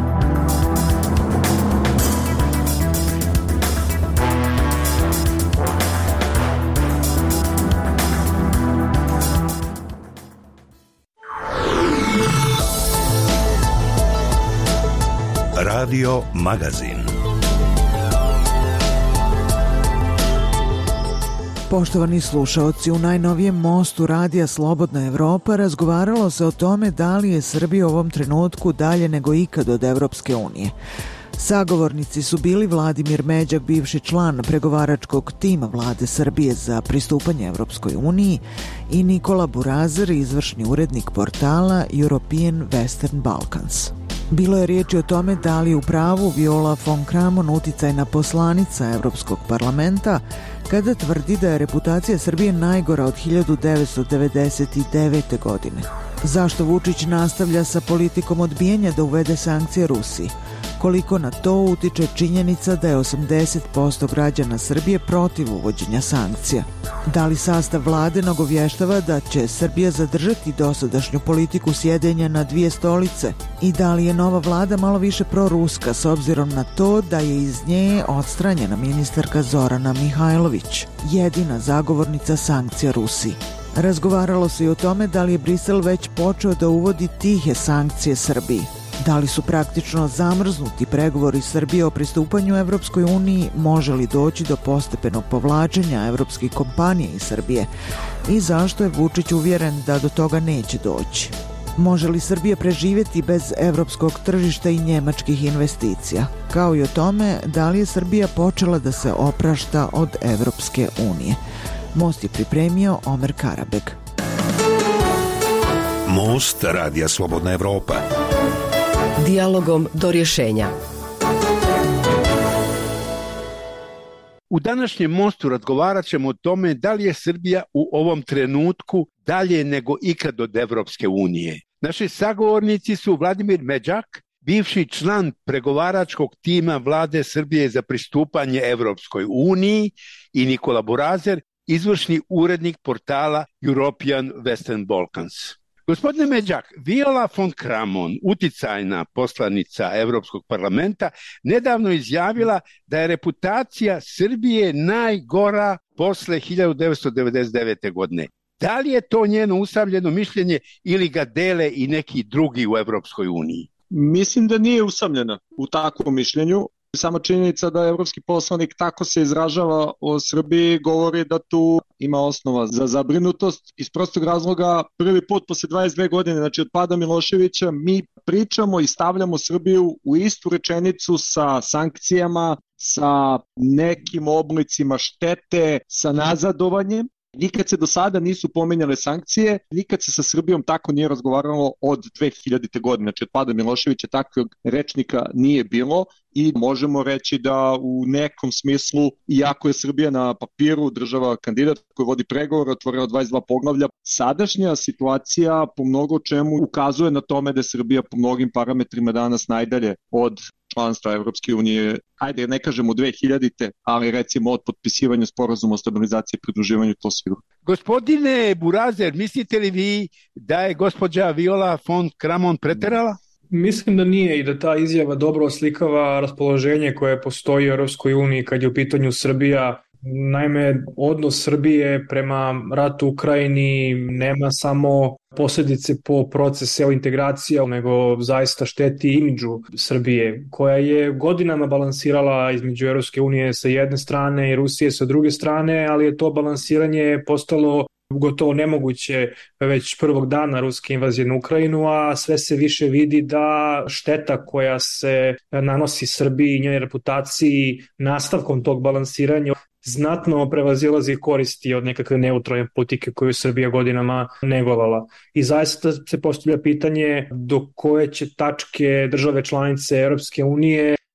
Radio Magazin. Poštovani slušaoci, u najnovijem mostu Radija Slobodna Evropa razgovaralo se o tome da li je Srbija u ovom trenutku dalje nego ikad od Evropske unije. Sagovornici su bili Vladimir Međak, bivši član pregovaračkog tima Vlade Srbije za pristupanje Evropskoj uniji, i Nikola Burazer, izvršni urednik portala European Western Balkans. Bilo je riječi o tome da li u pravu Viola von Kramon, uticajna poslanica Evropskog parlamenta, kada tvrdi da je reputacija Srbije najgora od hiljadu devetsto devedeset devete. godine. Zašto Vučić nastavlja sa politikom odbijanja da uvede sankcije Rusiji? Koliko na to utiče činjenica da je osamdeset posto građana Srbije protiv uvođenja sankcija? Da li sastav vlade nagovještava da će Srbija zadržati dosadašnju politiku sjedenja na dvije stolice? I da li je nova vlada malo više proruska s obzirom na to da je iz nje odstranjena ministarka Zorana Mihajlović, jedina zagovornica sankcija Rusiji? Razgovaralo se i o tome da li je Brisel već počeo da uvodi tihe sankcije Srbiji. Da li su praktično zamrznuti pregovori Srbije o pristupanju Evropskoj uniji, može li doći do postepenog povlačenja evropskih kompanija iz Srbije i zašto je Vučić uvjeren da do toga neće doći? Može li Srbija preživjeti bez evropskog tržišta i njemačkih investicija? Kao i o tome da li je Srbija počela da se oprašta od Evropske unije. Most je pripremio Omer Karabeg. Most Radija Slobodna Evropa. Dijalogom do rješenja. U današnjem mostu razgovarat ćemo o tome da li je Srbija u ovom trenutku dalje nego ikad od Evropske unije. Naši sagovornici su Vladimir Međak, bivši član pregovaračkog tima Vlade Srbije za pristupanje Evropskoj uniji, i Nikola Burazer, izvršni urednik portala European Western Balkans. Gospodine Međak, Viola von Kramon, uticajna poslanica Evropskog parlamenta, nedavno izjavila da je reputacija Srbije najgora posle hiljadu devetsto devedeset devete. godine. Da li je to njeno usamljeno mišljenje ili ga dele i neki drugi u Evropskoj uniji? Mislim da nije usamljena u takvom mišljenju. Sama činjenica da evropski poslanik tako se izražava o Srbiji govori da tu ima osnova za zabrinutost. Iz prostog razloga, prvi put posle dvadeset dve godine, znači od pada Miloševića, mi pričamo i stavljamo Srbiju u istu rečenicu sa sankcijama, sa nekim oblicima štete, sa nazadovanjem. Nikad se do sada nisu pomenjale sankcije, nikad se sa Srbijom tako nije razgovaralo od dve hiljadite. godine, znači od pada Miloševića takvog rečnika nije bilo i možemo reći da u nekom smislu, iako je Srbija na papiru država kandidat koji vodi pregovor, otvorila dvadeset dva poglavlja, sadašnja situacija po mnogo čemu ukazuje na tome da je Srbija po mnogim parametrima danas najdalje od članstva Evropske unije, ajde ne kažemo dve hiljadite. ali recimo od potpisivanja sporazuma o stabilizaciji i pridruživanju, to sigurno. Gospodine Burazer, mislite li vi da je gospođa Viola von Kramon preterala? Mislim da nije i da ta izjava dobro oslikava raspoloženje koje postoji u Europskoj uniji kad je u pitanju Srbija. Naime, odnos Srbije prema ratu u Ukrajini nema samo posljedice po procesu integracije, nego zaista šteti imidžu Srbije, koja je godinama balansirala između Europske unije sa jedne strane i Rusije sa druge strane, ali je to balansiranje postalo gotovo nemoguće već prvog dana ruske invazije na Ukrajinu, a sve se više vidi da šteta koja se nanosi Srbiji i njenoj reputaciji nastavkom tog balansiranja znatno prevazilazi koristi od nekakve neutralne politike koju je Srbija godinama negovala. I zaista se postavlja pitanje do koje će tačke države članice Europske unije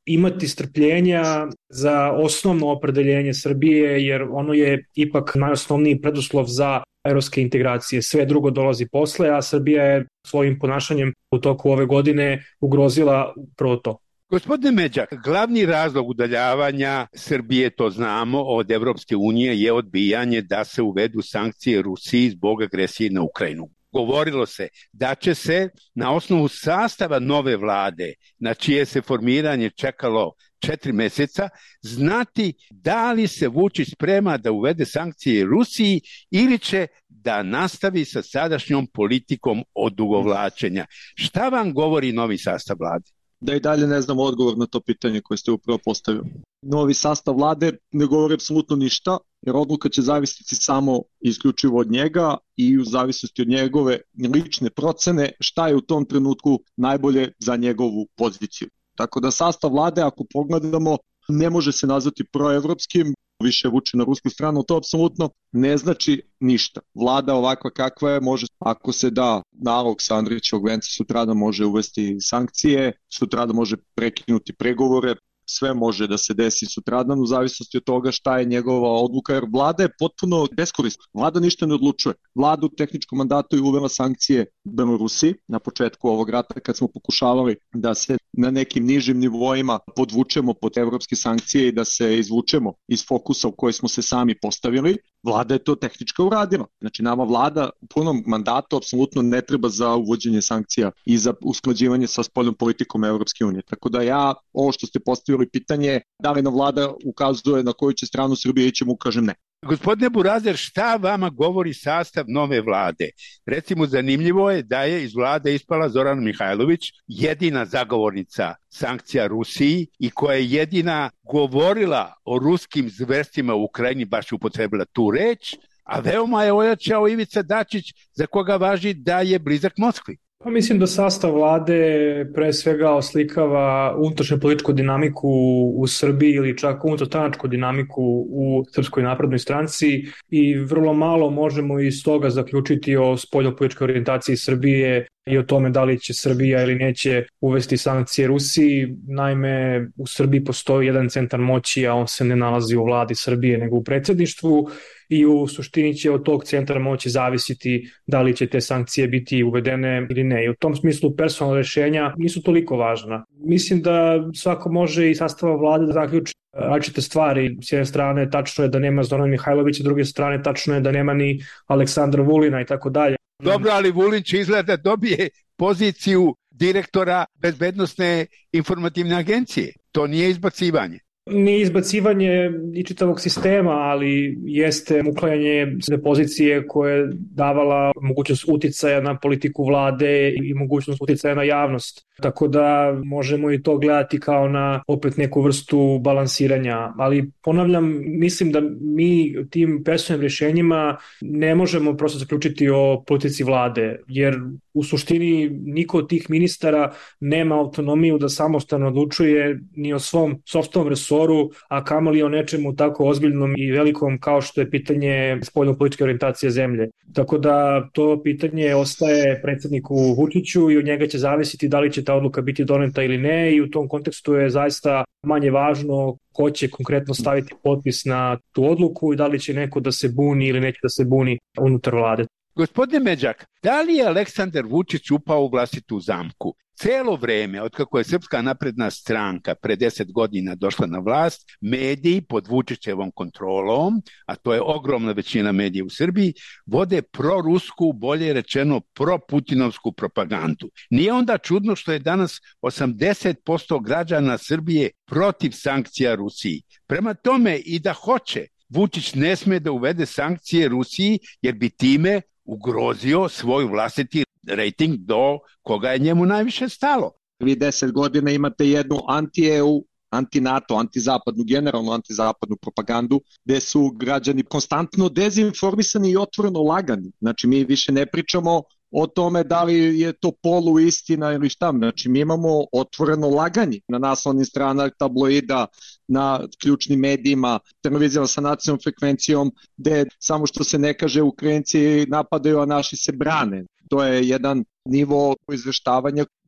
imati strpljenja za osnovno opredeljenje Srbije, jer ono je ipak najosnovniji preduslov za evropske integracije. Sve drugo dolazi posle, a Srbija je svojim ponašanjem u toku ove godine ugrozila upravo to. Gospodine Međak, glavni razlog udaljavanja Srbije, to znamo, od Evropske unije je odbijanje da se uvedu sankcije Rusiji zbog agresije na Ukrajinu. Govorilo se da će se na osnovu sastava nove vlade, na čije se formiranje čekalo četiri meseca, znati da li se Vučić sprema da uvede sankcije Rusiji ili će da nastavi sa sadašnjom politikom odugovlačenja. Šta vam govori novi sastav vlade? Da i dalje ne znamo odgovor na to pitanje koje ste upravo postavili. Novi sastav vlade ne govori apsolutno ništa, jer odluka će zavisiti samo isključivo od njega i u zavisnosti od njegove lične procene šta je u tom trenutku najbolje za njegovu poziciju. Tako da sastav vlade, ako pogledamo, ne može se nazvati proevropskim, više vuče na rusku stranu, to apsolutno ne znači ništa. Vlada ovakva kakva je može, ako se da nalog sa Andrićevog venca, sutra da može uvesti sankcije, sutra da može prekinuti pregovore, sve može da se desi sutradan u zavisnosti od toga šta je njegova odluka, jer vlada je potpuno beskorisna. Vlada ništa ne odlučuje. Vlada u tehničkom mandatu je uvela sankcije Belorusiji na početku ovog rata kad smo pokušavali da se na nekim nižim nivoima podvučemo pod evropske sankcije i da se izvučemo iz fokusa u koji smo se sami postavili. Vlada je to tehnički uradila. Znači nama vlada u punom mandatu apsolutno ne treba za uvođenje sankcija i za usklađivanje sa spoljnom politikom Evropske unije. Tako da ja, ovo što ste postavili pitanje, da li nam vlada ukazuje na koju će stranu Srbije ići, mu kažem ne. Gospodine Burazer, šta vama govori sastav nove vlade? Recimo, zanimljivo je da je iz vlade ispala Zorana Mihajlović, jedina zagovornica sankcija Rusiji i koja je jedina govorila o ruskim zverstvima u Ukrajini, baš upotrebila tu reč, a veoma je ojačao Ivica Dačić, za koga važi da je blizak Moskvi. Pa mislim da sastav vlade pre svega oslikava unutrašnju političku dinamiku u Srbiji ili čak unutarstranačku dinamiku u Srpskoj naprednoj stranci i vrlo malo možemo iz toga zaključiti o spoljnopolitičkoj orijentaciji Srbije i o tome da li će Srbija ili neće uvesti sankcije Rusiji. Naime, u Srbiji postoji jedan centar moći, a on se ne nalazi u vladi Srbije nego u predsjedništvu i u suštini će od tog centra moći zavisiti da li će te sankcije biti uvedene ili ne. I u tom smislu personalna rešenja nisu toliko važna. Mislim da svako može i sastava vlade da zaključi različite stvari. S jedne strane tačno je da nema Zorana Mihajlovića, s druge strane tačno je da nema ni Aleksandra Vulina i tako dalje. Dobro, ali Vulin će izgleda dobije poziciju direktora bezbednosne informativne agencije. To nije izbacivanje. Nije izbacivanje i čitavog sistema, ali jeste uklanjanje pozicije koje je davala mogućnost uticaja na politiku vlade i mogućnost uticaja na javnost. Tako da možemo i to gledati kao na opet neku vrstu balansiranja. Ali ponavljam, mislim da mi tim personalnim rješenjima ne možemo prosto zaključiti o politici vlade, jer u suštini niko od tih ministara nema autonomiju da samostalno odlučuje ni o svom sopstvenom resoru, a kamoli o nečemu tako ozbiljnom i velikom kao što je pitanje spoljnopolitičke orijentacije zemlje. Tako da to pitanje ostaje predsjedniku Vučiću i od njega će zavisiti da li će ta odluka biti doneta ili ne i u tom kontekstu je zaista manje važno ko će konkretno staviti potpis na tu odluku i da li će neko da se buni ili neće da se buni unutar vlade. Gospodine Međak, da li je Aleksandar Vučić upao u vlastitu zamku? Celo vreme, otkako je Srpska napredna stranka pre deset godina došla na vlast, mediji pod Vučićevom kontrolom, a to je ogromna većina medija u Srbiji, vode prorusku, bolje rečeno proputinovsku propagandu. Nije onda čudno što je danas osamdeset posto građana Srbije protiv sankcija Rusiji. Prema tome, i da hoće, Vučić ne sme da uvede sankcije Rusiji jer bi time ugrozio svoj vlastiti rejting do koga je njemu najviše stalo. Vi deset godina imate jednu anti-E U, anti-NATO, anti-zapadnu, generalnu anti-zapadnu propagandu, gde su građani konstantno dezinformisani i otvoreno lagani. Znači mi više ne pričamo o tome da li je to poluistina ili šta. Znači mi imamo otvoreno laganje na naslovnim stranama tabloida, na ključnim medijima, televizijama sa nacionalnom frekvencijom, gde samo što se ne kaže Ukrajinci napadaju, a naši se brane. To je jedan nivo izveštavanja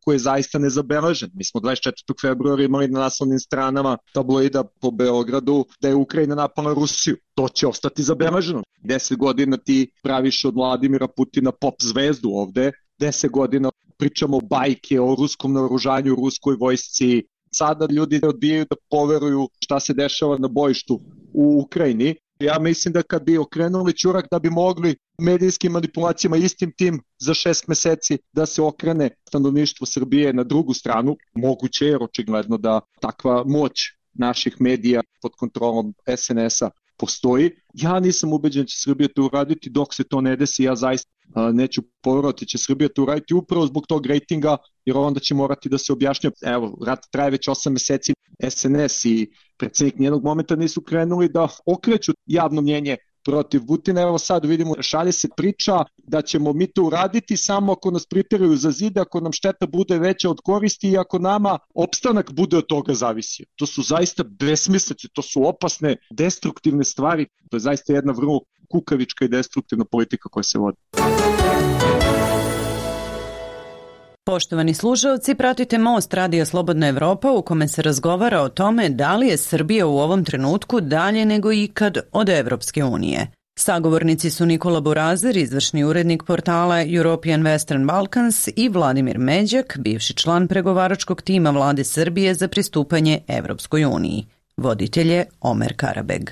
koji je zaista nezabeležen. Mi smo dvadeset četvrtog februara imali na naslovnim stranama tabloida po Beogradu da je Ukrajina napala Rusiju. To će ostati zabeleženo. Deset godina ti praviš od Vladimira Putina pop zvezdu ovde, deset godina pričamo bajke o ruskom naoružanju, ruskoj vojsci. Sada ljudi odbijaju da poveruju šta se dešava na bojištu u Ukrajini. Ja mislim da kad bi okrenuli ćurak da bi mogli medijskim manipulacijama istim tim za šest meseci da se okrene stanovništvo Srbije na drugu stranu, moguće je očigledno da takva moć naših medija pod kontrolom es en es-a postoji. Ja nisam ubeđen da će Srbija to uraditi, dok se to ne desi, ja zaista neću poverovati će Srbija to uraditi upravo zbog tog rejtinga, jer onda će morati da se objašnja. Evo, rat traje već osam meseci, es en es i predsjednik nijednog momenta nisu krenuli da okreću javno mnjenje protiv Putina. Evo sad vidimo, šalje se priča da ćemo mi to uraditi samo ako nas priteraju za zid, ako nam šteta bude veća od koristi i ako nama opstanak bude od toga zavisi. To su zaista besmislice, to su opasne, destruktivne stvari. To je zaista jedna vrlo kukavička i destruktivna politika koja se vodi. Poštovani slušalci, pratite Most Radija Slobodna Evropa u kome se razgovara o tome da li je Srbija u ovom trenutku dalje nego ikad od Evropske unije. Sagovornici su Nikola Borazer, izvršni urednik portala European Western Balkans, i Vladimir Međak, bivši član pregovaračkog tima vlade Srbije za pristupanje Evropskoj uniji. Voditelj je Omer Karabeg.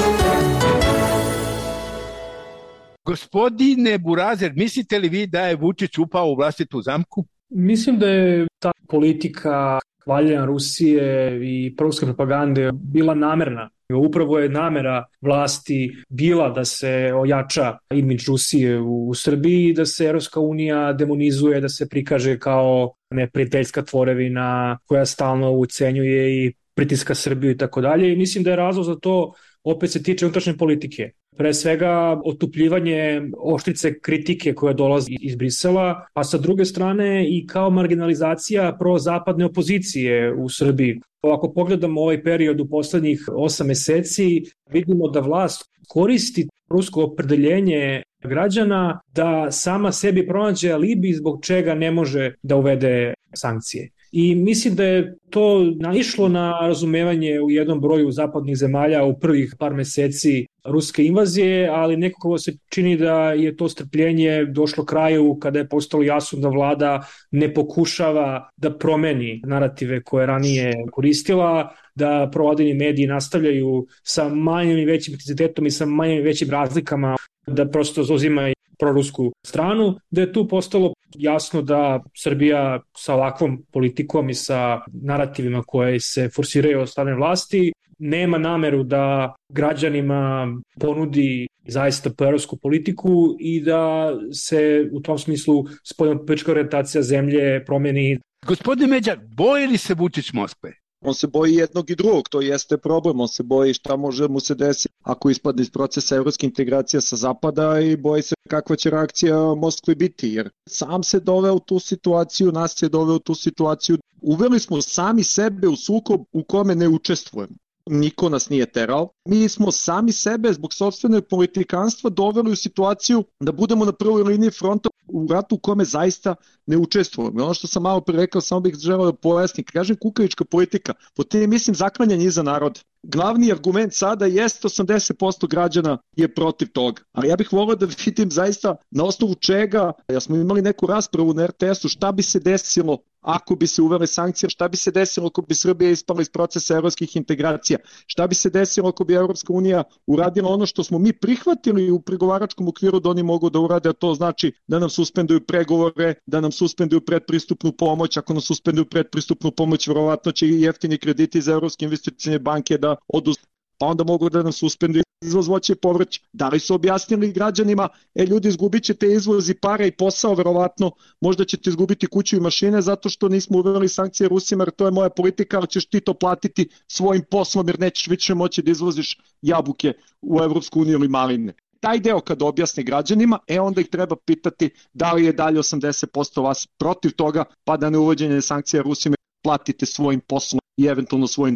Gospodine Borazer, mislite li vi da je Vučić upao u vlastitu zamku? Mislim da je ta politika hvaljenja Rusije i proruske propagande bila namerna. Upravo je namera vlasti bila da se ojača imidž Rusije u Srbiji, da se Evropska unija demonizuje, da se prikaže kao neprijateljska tvorevina koja stalno ucenjuje i pritiska Srbiju i tako dalje. I mislim da je razlog za to opet se tiče unutrašnje politike. Pre svega otupljivanje oštrice kritike koja dolazi iz Brisela, a sa druge strane i kao marginalizacija prozapadne opozicije u Srbiji. Ako pogledamo ovaj period u poslednjih osam meseci, vidimo da vlast koristi rusko opredeljenje građana da sama sebi pronađe alibi zbog čega ne može da uvede sankcije. I mislim da je to naišlo na razumevanje u jednom broju zapadnih zemalja u prvih par meseci ruske invazije, ali nekako se čini da je to strpljenje došlo kraju kada je postalo jasno da vlada ne pokušava da promeni narative koje ranije koristila, da provladini mediji nastavljaju sa manjim i većim intenzitetom i sa manjim i većim razlikama da prosto zauzima prorusku stranu, da je tu postalo jasno da Srbija sa ovakvom politikom i sa narativima koje se forsiraju od strane vlasti nema nameru da građanima ponudi zaista prorusku politiku i da se u tom smislu spoljnopolitička orijentacija zemlje promeni. Gospodine Međak, boji li se Vučić Moskve? On se boji jednog i drugog, to jeste problem, on se boji šta može mu se desiti ako ispadne iz procesa evropske integracije sa zapada i boji se kakva će reakcija Moskve biti, jer sam se doveo u tu situaciju, nas se doveo u tu situaciju. Uveli smo sami sebe u sukob u kome ne učestvujemo. Niko nas nije terao. Mi smo sami sebe zbog sopstvenog politikanstva doveli u situaciju da budemo na prvoj liniji fronta u ratu u kome zaista ne učestvujemo. Ono što sam malo pre rekao, samo bih želeo da pojasnim. Kažem kukavička politika, po tim mislim zaklanjanje iza naroda. Glavni argument sada jeste osamdeset posto građana je protiv toga. Ali ja bih volio da vidim zaista na osnovu čega, ja smo imali neku raspravu na er te esu, šta bi se desilo ako bi se uvele sankcije, šta bi se desilo ako bi Srbija ispala iz procesa evropskih integracija, šta bi se desilo ako bi Evropska unija uradila ono što smo mi prihvatili u pregovaračkom okviru da oni mogu da urade, a to znači da nam suspenduju pregovore, da nam suspenduju predpristupnu pomoć, ako nam suspenduju predpristupnu pomoć, verovatno će i jeftini krediti iz Evropske investicione banke da odu, pa onda mogu da nam suspenduju izvoz voća i povrća. Da li su objasnili građanima, e ljudi, izgubit ćete izvoz i pare i posao, verovatno, možda ćete izgubiti kuću i mašine zato što nismo uveli sankcije Rusima, jer to je moja politika, ali ćeš ti to platiti svojim poslom, jer nećeš više moći da izvoziš jabuke u Evropsku uniju ili maline. Taj deo kad objasni građanima, e onda ih treba pitati da li je dalje osamdeset posto vas protiv toga, pa da ne uvođenje sankcija Rusima platite svojim poslom i eventualno svojim domom.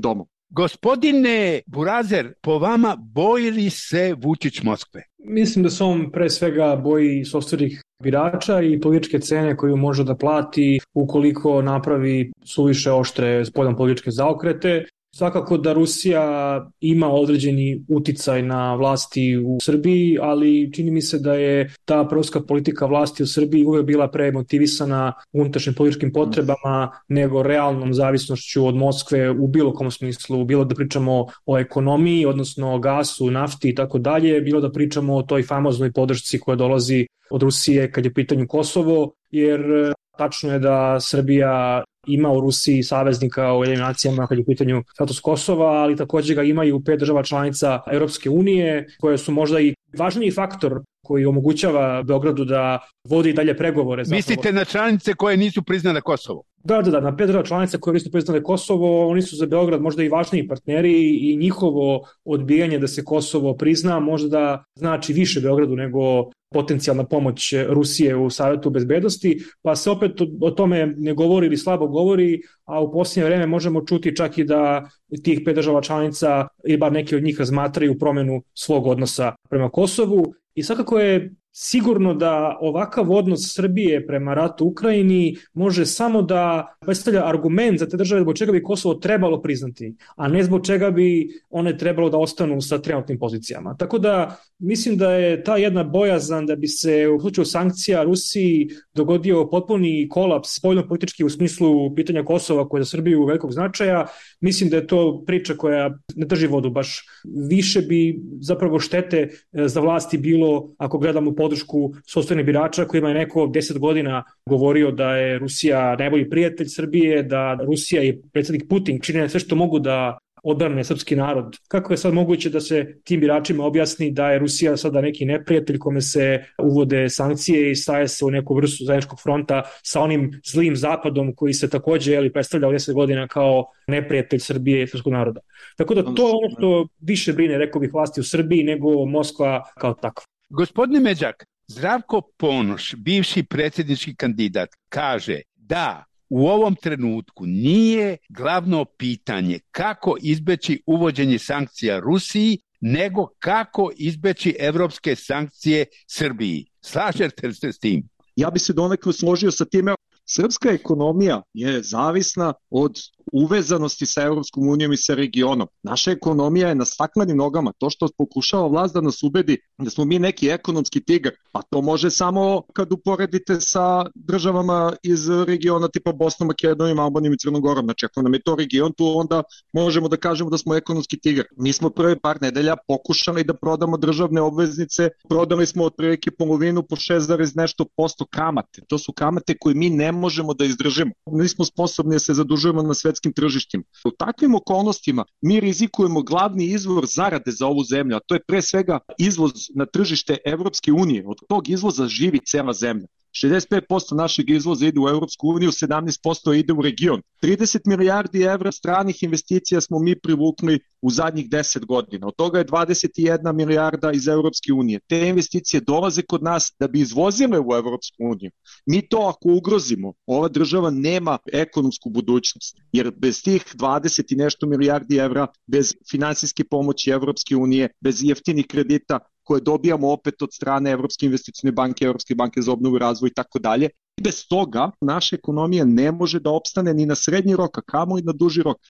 Gospodine Burazer, po vama boji li se Vučić Moskve? Mislim da se on pre svega boji sopstvenih birača i političke cene koju može da plati ukoliko napravi suviše oštre spoljnopolitičke zaokrete. Svakako da Rusija ima određeni uticaj na vlasti u Srbiji, ali čini mi se da je ta proruska politika vlasti u Srbiji uvek bila pre motivisana unutrašnjim političkim potrebama nego realnom zavisnošću od Moskve u bilo kom smislu, bilo da pričamo o ekonomiji, odnosno o gasu, nafti i tako dalje, bilo da pričamo o toj famoznoj podršci koja dolazi od Rusije kad je pitanju Kosovo, jer tačno je da Srbija ima u Rusiji saveznika u Ujedinjenim nacijama kad je u pitanju status Kosova, ali takođe ga imaju u pet država članica Europske unije, koje su možda i važniji faktor koji omogućava Beogradu da vodi dalje pregovore. Mislite na članice koje nisu priznale Kosovo? Da, da, da, na pet država članica koje nisu priznale Kosovo, oni su za Beograd možda i važniji partneri i njihovo odbijanje da se Kosovo prizna možda znači više Beogradu nego potencijalna pomoć Rusije u Savetu bezbednosti, pa se opet o, o tome ne govori ili slabo govori, a u posljednje vreme možemo čuti čak i da tih pet država članica ili bar neki od njih razmatraju promenu svog odnosa prema Kosovu. I svakako je sigurno da ovakav odnos Srbije prema ratu u Ukrajini može samo da predstavlja argument za te države zbog čega bi Kosovo trebalo priznati, a ne zbog čega bi one trebalo da ostanu sa trenutnim pozicijama. Tako da mislim da je ta jedna bojazan da bi se u slučaju sankcija Rusiji dogodio potpuni kolaps spoljno-politički u smislu pitanja Kosova koje je za Srbiju velikog značaja. Mislim da je to priča koja ne drži vodu baš. Više bi zapravo štete za vlasti bilo ako gledamo podršku sopstvenih birača kojima je neko deset godina govorio da je Rusija najbolji prijatelj Srbije, da Rusija i predsjednik Putin čine sve što mogu da odbrane srpski narod. Kako je sad moguće da se tim biračima objasni da je Rusija sada neki neprijatelj kome se uvode sankcije i staje se u neku vrstu zajedničkog fronta sa onim zlim zapadom koji se takođe jeli, predstavlja deset godina kao neprijatelj Srbije i srpskog naroda. Tako da to je ono što više brine, rekao bih, vlasti u Srbiji nego Moskva kao takva. Gospodine Međak, Zdravko Ponoš, bivši predsjednički kandidat, kaže da u ovom trenutku nije glavno pitanje kako izbeći uvođenje sankcija Rusiji, nego kako izbeći evropske sankcije Srbiji. Slažete se s tim? Ja bi se donekle složio sa time. Srpska ekonomija je zavisna od uvezanosti sa Evropskom unijom i sa regionom. Naša ekonomija je na staklenim nogama. To što pokušava vlast da nas ubedi da smo mi neki ekonomski tigar, pa to može samo kad uporedite sa državama iz regiona tipa Bosnom, Makedonijom, Albanijom i Crnom Gorom. Znači ako nam je to region, tu onda možemo da kažemo da smo ekonomski tigar. Mi smo prve par nedelja pokušali da prodamo državne obveznice, prodali smo otprilike polovinu po šest zarez nešto posto kamate. To su kamate koje mi ne možemo da izdržimo. Nismo sposobni da se zadužujemo na svetskim tržištima. U takvim okolnostima mi rizikujemo glavni izvor zarade za ovu zemlju, a to je pre svega izvoz na tržište Evropske unije. Od tog izvoza živi cela zemlja. šezdeset pet posto našeg izvoza ide u Evropsku uniju, sedamnaest posto ide u region. trideset milijardi evra stranih investicija smo mi privukli u zadnjih deset godina. Od toga je dvadeset jedna milijarda iz Evropske unije. Te investicije dolaze kod nas da bi izvozile u Evropsku uniju. Mi to ako ugrozimo, ova država nema ekonomsku budućnost. Jer bez tih dvadeset i nešto milijardi evra, bez finansijske pomoći Evropske unije, bez jeftinih kredita koje dobijamo opet od strane Evropske investicione banke, Evropske banke za obnovu i razvoj i tako dalje. Bez toga naša ekonomija ne može da opstane ni na srednji rok, a kamo i na duži rok.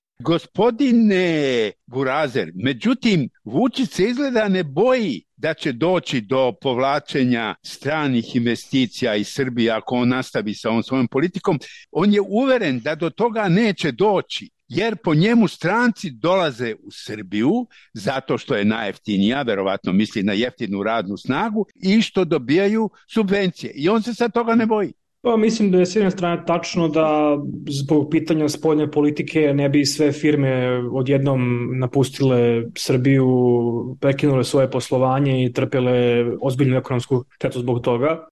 Gospodine Burazer, međutim, Vučić se izgleda ne boji da će doći do povlačenja stranih investicija iz Srbije ako on nastavi sa ovom svojom politikom. On je uveren da do toga neće doći. Jer po njemu stranci dolaze u Srbiju zato što je najjeftinija, verovatno misli na jeftinu radnu snagu, i što dobijaju subvencije. I on se sad toga ne boji. Pa mislim da je s jedne strane tačno da zbog pitanja spoljne politike ne bi sve firme odjednom napustile Srbiju, prekinule svoje poslovanje i trpele ozbiljnu ekonomsku štetu zbog toga.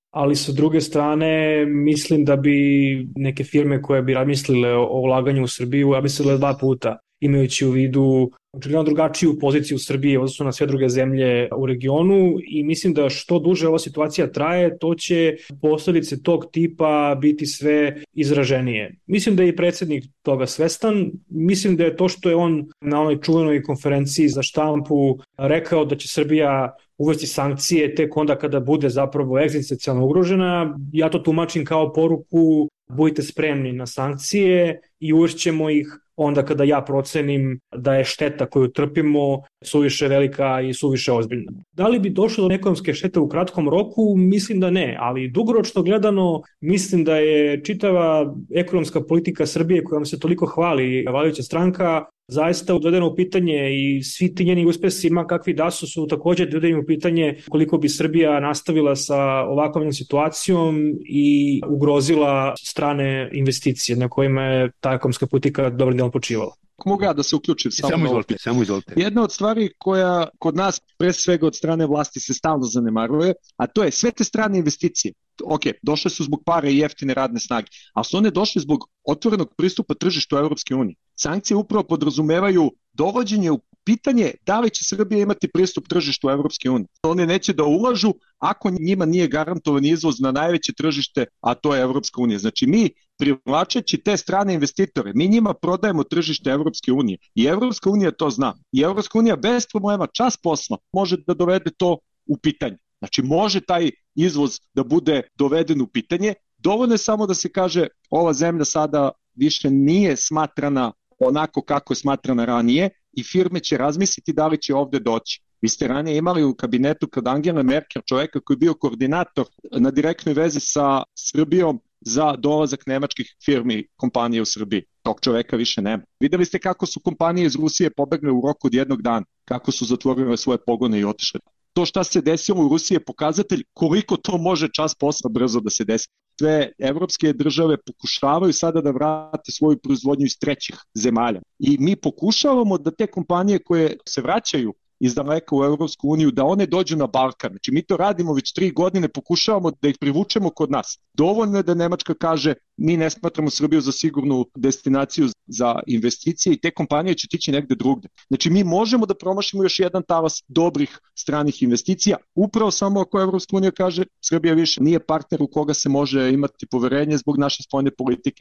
ali sa druge strane mislim da bi neke firme koje bi razmislile o ulaganju u Srbiju razmislile dva puta, imajući u vidu očigledno drugačiju poziciju Srbije odnosno na sve druge zemlje u regionu i mislim da što duže ova situacija traje, to će posledice tog tipa biti sve izraženije. Mislim da je i predsjednik toga svestan, mislim da je to što je on na onoj čuvenoj konferenciji za štampu rekao da će Srbija uvesti sankcije tek onda kada bude zapravo egzistencijalno ugrožena, ja to tumačim kao poruku budite spremni na sankcije i uvešćemo ih onda kada ja procenim da je šteta koju trpimo suviše velika i suviše ozbiljna. Da li bi došlo do ekonomske štete u kratkom roku? Mislim da ne, ali dugoročno gledano mislim da je čitava ekonomska politika Srbije kojom se toliko hvali vladajuća stranka zaista dovedeno u pitanje i svi ti njeni uspesi ma kakvi da su su također dovedeni u pitanje koliko bi Srbija nastavila sa ovakvom situacijom i ugrozila strane investicije na kojima je ta ekonomska politika dobrim delom počivala. Mogu ja da se uključim samo, samo izvolite, samo izvolite. Jedna od stvari koja kod nas pre svega od strane vlasti se stalno zanemaruje, a to je sve te strane investicije. Ok, došle su zbog pare i jeftine radne snage, ali su one došle zbog otvorenog pristupa tržištu Evropske unije. Sankcije upravo podrazumevaju dovođenje u pitanje da li će Srbija imati pristup tržištu Evropske unije. One neće da ulažu ako njima nije garantovan izvoz na najveće tržište, a to je Evropska unija. Znači mi privlačeći te strane investitore, mi njima prodajemo tržište Evropske unije i Evropska unija to zna. I Evropska unija bez problema čas posla može da dovede to u pitanje. Znači može taj izvoz da bude doveden u pitanje, dovoljno je samo da se kaže ova zemlja sada više nije smatrana onako kako je smatrana ranije i firme će razmisliti da li će ovde doći. Vi ste ranije imali u kabinetu kod Angele Merkel čoveka koji je bio koordinator na direktnoj vezi sa Srbijom za dolazak nemačkih firmi kompanije u Srbiji. Tog čoveka više nema. Videli ste kako su kompanije iz Rusije pobegle u roku od jednog dana, kako su zatvorile svoje pogone i otišle. To šta se desilo u Rusiji je pokazatelj koliko to može čas posla brzo da se desi. Sve evropske države pokušavaju sada da vrate svoju proizvodnju iz trećih zemalja. I mi pokušavamo da te kompanije koje se vraćaju iz daleka u Evropsku uniju, da one dođu na Balkan. Znači mi to radimo već tri godine, pokušavamo da ih privučemo kod nas. Dovoljno je da Nemačka kaže mi ne smatramo Srbiju za sigurnu destinaciju za investicije i te kompanije će tići negde drugde. Znači mi možemo da promašimo još jedan talas dobrih stranih investicija, upravo samo ako Evropska unija kaže Srbija više nije partner u koga se može imati poverenje zbog naše spoljne politike.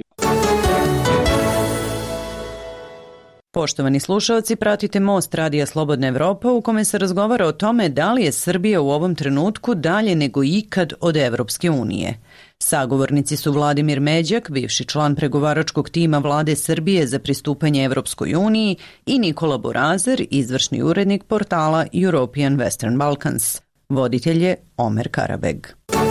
Poštovani slušalci, pratite Most Radija Slobodna Evropa u kome se razgovara o tome da li je Srbija u ovom trenutku dalje nego ikad od Evropske unije. Sagovornici su Vladimir Međak, bivši član pregovaračkog tima Vlade Srbije za pristupanje Evropskoj uniji i Nikola Borazer, izvršni urednik portala European Western Balkans. Voditelj je Omer Karabeg.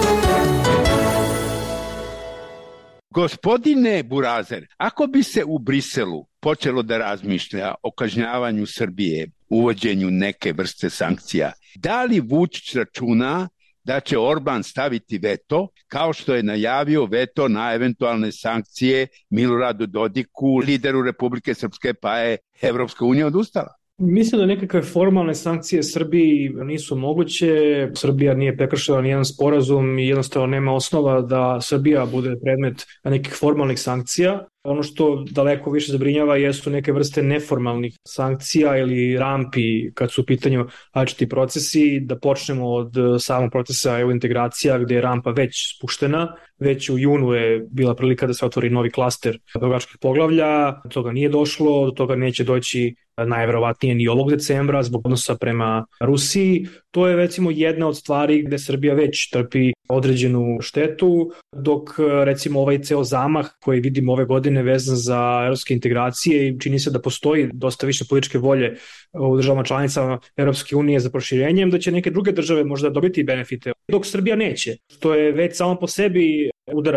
Gospodine Burazer, ako bi se u Briselu počelo da razmišlja o kažnjavanju Srbije, uvođenju neke vrste sankcija, da li Vučić računa da će Orban staviti veto, kao što je najavio veto na eventualne sankcije Miloradu Dodiku, lideru Republike Srpske, pa je Evropska unija odustala? Mislim da nekakve formalne sankcije Srbiji nisu moguće. Srbija nije prekršila nijedan sporazum i jednostavno nema osnova da Srbija bude predmet nekih formalnih sankcija. Ono što daleko više zabrinjava jesu neke vrste neformalnih sankcija ili rampi kad su u pitanju različiti procesi, da počnemo od samog procesa E U integracija gdje je rampa već spuštena. Već u junu je bila prilika da se otvori novi klaster pregovaračkih poglavlja, do toga nije došlo, do toga neće doći najverovatnije ni ovog decembra zbog odnosa prema Rusiji. To je recimo jedna od stvari gde Srbija već trpi određenu štetu, dok recimo ovaj ceo zamah koji vidimo ove godine vezan za evropske integracije i čini se da postoji dosta više političke volje u državama članicama Evropske unije za proširenjem, da će neke druge države možda dobiti benefite, dok Srbija neće. To je već samo po sebi udarac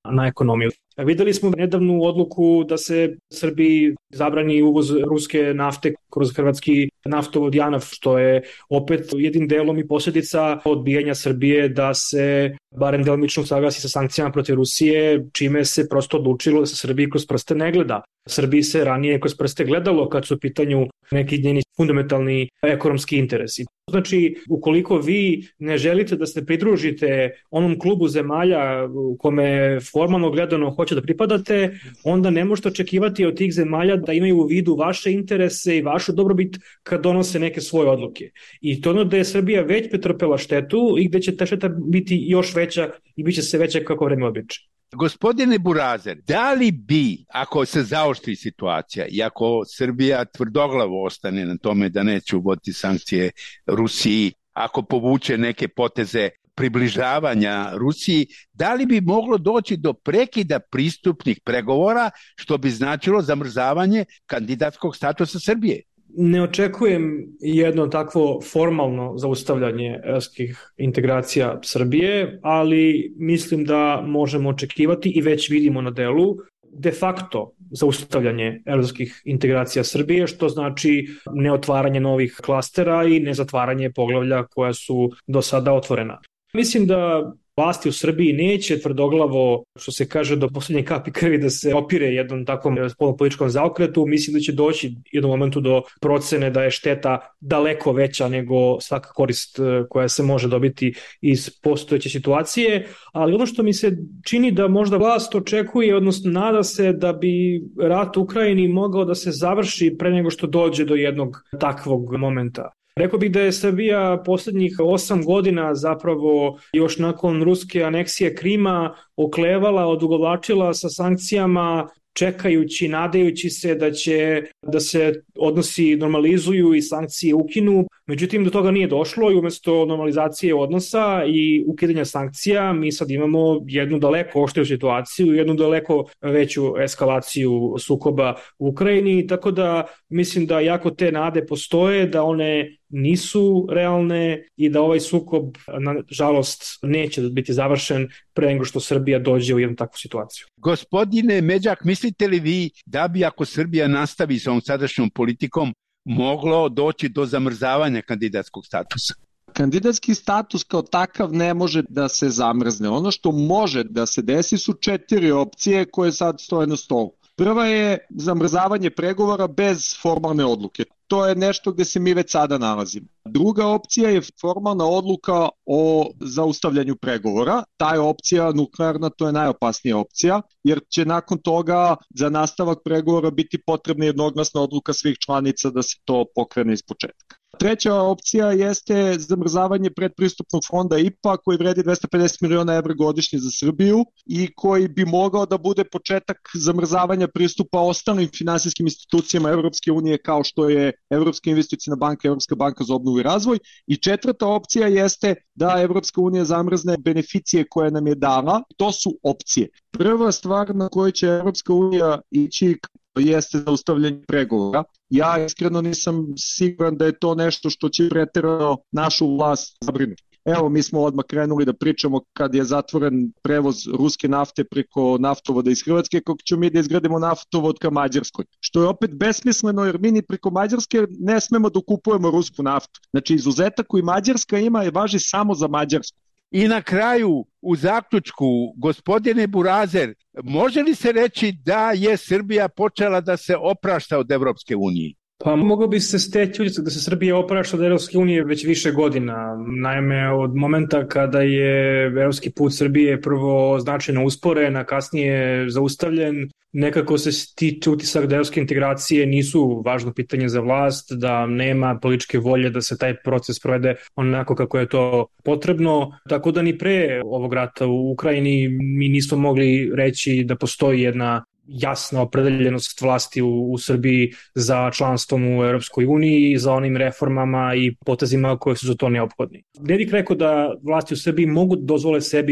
na ekonomiju. Videli smo nedavnu odluku da se Srbiji zabrani uvoz ruske nafte kroz hrvatski naftovod JANAF, što je opet jednim delom i posljedica odbijanja Srbije da se barem delimično saglasi sa sankcijama protiv Rusije, čime se prosto odlučilo da se Srbiji kroz prste ne gleda. Srbiji se ranije kroz prste gledalo kad su u pitanju neki njeni fundamentalni ekonomski interesi. Znači, ukoliko vi ne želite da se pridružite onom klubu zemalja u kome formalno gledano hoće da pripadate, onda ne možete očekivati od tih zemalja da imaju u vidu vaše interese i vašu dobrobit kad donose neke svoje odluke. I to ono da je Srbija već pretrpela štetu i gde će ta šteta biti još veća i bit će se veća kako vreme običe. Gospodine Burazer, da li bi, ako se zaoštri situacija i ako Srbija tvrdoglavo ostane na tome da neće uvoditi sankcije Rusiji, ako povuče neke poteze približavanja Rusiji, da li bi moglo doći do prekida pristupnih pregovora, što bi značilo zamrzavanje kandidatskog statusa Srbije? Ne očekujem jedno takvo formalno zaustavljanje evropskih integracija Srbije, ali mislim da možemo očekivati i već vidimo na delu de facto zaustavljanje evropskih integracija Srbije, što znači neotvaranje novih klastera i nezatvaranje poglavlja koja su do sada otvorena. Mislim da vlasti u Srbiji neće tvrdoglavo, što se kaže, do posljednje kapi krvi da se opire jednom takvom spoljnopolitičkom zaokretu. Mislim da će doći jednom momentu do procene da je šteta daleko veća nego svaka korist koja se može dobiti iz postojeće situacije, ali ono što mi se čini da možda vlast očekuje, odnosno nada se da bi rat u Ukrajini mogao da se završi pre nego što dođe do jednog takvog momenta. Rekao bih da je Srbija posljednjih osam godina zapravo još nakon ruske aneksije Krima oklevala, odugovlačila sa sankcijama, čekajući, nadajući se da će da se odnosi normalizuju i sankcije ukinu. Međutim, do toga nije došlo i umjesto normalizacije odnosa i ukidanja sankcija mi sad imamo jednu daleko oštriju situaciju, jednu daleko veću eskalaciju sukoba u Ukrajini, tako da mislim da jako te nade postoje, da one nisu realne i da ovaj sukob, nažalost, neće biti završen pre nego što Srbija dođe u jednu takvu situaciju. Gospodine Međak, mislite li vi da bi, ako Srbija nastavi sa ovom sadašnjom politikom, moglo doći do zamrzavanja kandidatskog statusa? Kandidatski status kao takav ne može da se zamrzne. Ono što može da se desi su četiri opcije koje sad stoje na stolu. Prva je zamrzavanje pregovora bez formalne odluke. To je nešto gde se mi već sada nalazimo. Druga opcija je formalna odluka o zaustavljanju pregovora. Ta je opcija nuklearna, to je najopasnija opcija, jer će nakon toga za nastavak pregovora biti potrebna jednoglasna odluka svih članica da se to pokrene iz početka. Treća opcija jeste zamrzavanje predpristupnog fonda I P A koji vredi dvesta pedeset miliona evra godišnje za Srbiju i koji bi mogao da bude početak zamrzavanja pristupa ostalim finansijskim institucijama Evropske unije kao što je Evropska investiciona banka, Evropska banka za obnovu i razvoj. I četvrta opcija jeste da Evropska unija zamrzne beneficije koje nam je dala. To su opcije. Prva stvar na kojoj će Evropska unija ići jeste zaustavljanje pregovora. Ja iskreno nisam siguran da je to nešto što će preterano našu vlast zabrinuti. Evo, mi smo odmah krenuli da pričamo kad je zatvoren prevoz ruske nafte preko naftovoda iz Hrvatske, kako ćemo mi da izgradimo naftovod ka Mađarskoj. Što je opet besmisleno jer mi ni preko Mađarske ne smemo da kupujemo rusku naftu. Znači, izuzetak koji Mađarska ima je važi samo za Mađarsku. I na kraju, u zaključku, gospodine Burazer, može li se reći da je Srbija počela da se oprašta od Evropske unije? Pa mogao bi se steći utisak da se Srbija oprašta od Evropske unije već više godina. Naime, od momenta kada je evropski put Srbije prvo značajno usporen, a kasnije zaustavljen, nekako se stiče utisak da evropske integracije nisu važno pitanje za vlast, da nema političke volje da se taj proces provede onako kako je to potrebno. Tako da ni pre ovog rata u Ukrajini mi nismo mogli reći da postoji jedna jasna opredeljenost vlasti u, u Srbiji za članstvom u Europskoj uniji i za onim reformama i potezima koje su za to neophodni. Ne bih rekao da vlasti u Srbiji mogu dozvole sebi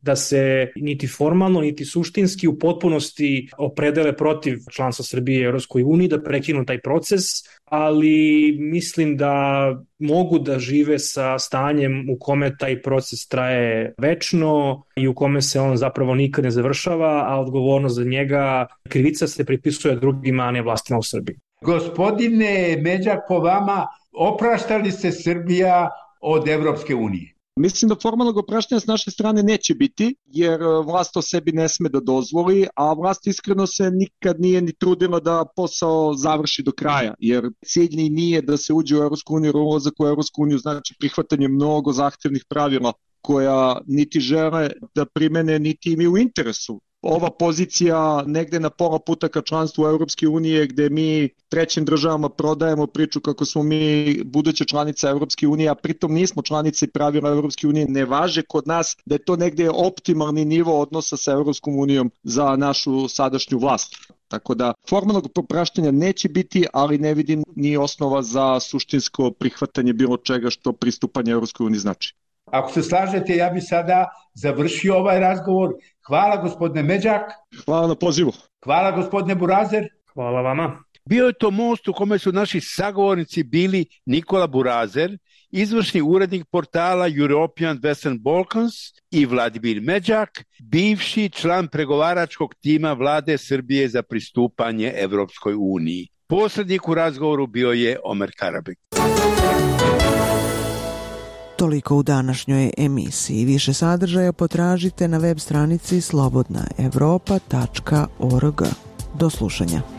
da se niti formalno, niti suštinski u potpunosti opredele protiv članstva Srbije u Evropskoj uniji, da prekinu taj proces, ali mislim da mogu da žive sa stanjem u kome taj proces traje večno i u kome se on zapravo nikad ne završava, a odgovornost za njega, krivica se pripisuje drugima, a ne vlastima u Srbiji. Gospodine Međak, po vama, oprašta li se Srbija od Evropske unije? Mislim da formalnog opraštanja s naše strane neće biti, jer vlast to sebi ne sme da dozvoli, a vlast iskreno se nikad nije ni trudila da posao završi do kraja, jer cilj nije da se uđe u Evropsku uniju, jer ulazak u Evropsku uniju znači prihvatanje mnogo zahtevnih pravila koja niti žele da primene, niti im je u interesu. Ova pozicija negde na pola puta ka članstvu u Evropske unije, gde mi trećim državama prodajemo priču kako smo mi buduća članica Evropske unije, a pritom nismo članice i pravila Evropske unije ne važe kod nas, da je to negde optimalni nivo odnosa sa Evropskom unijom za našu sadašnju vlast. Tako da formalnog popraštanja neće biti, ali ne vidim ni osnova za suštinsko prihvatanje bilo čega što pristupanje Evropskoj uniji znači. Ako se slažete, ja bi sada završio ovaj razgovor. Hvala gospodine Međak. Hvala na pozivu. Hvala gospodine Burazer. Hvala vama. Bio je to most u kome su naši sagovornici bili Nikola Burazer, izvršni urednik portala European Western Balkans, i Vladimir Međak, bivši član pregovaračkog tima vlade Srbije za pristupanje Evropskoj uniji. Posrednik u razgovoru bio je Omer Karabek. Toliko u današnjoj emisiji. Više sadržaja potražite na web stranici slobodna evropa tačka org. Do slušanja.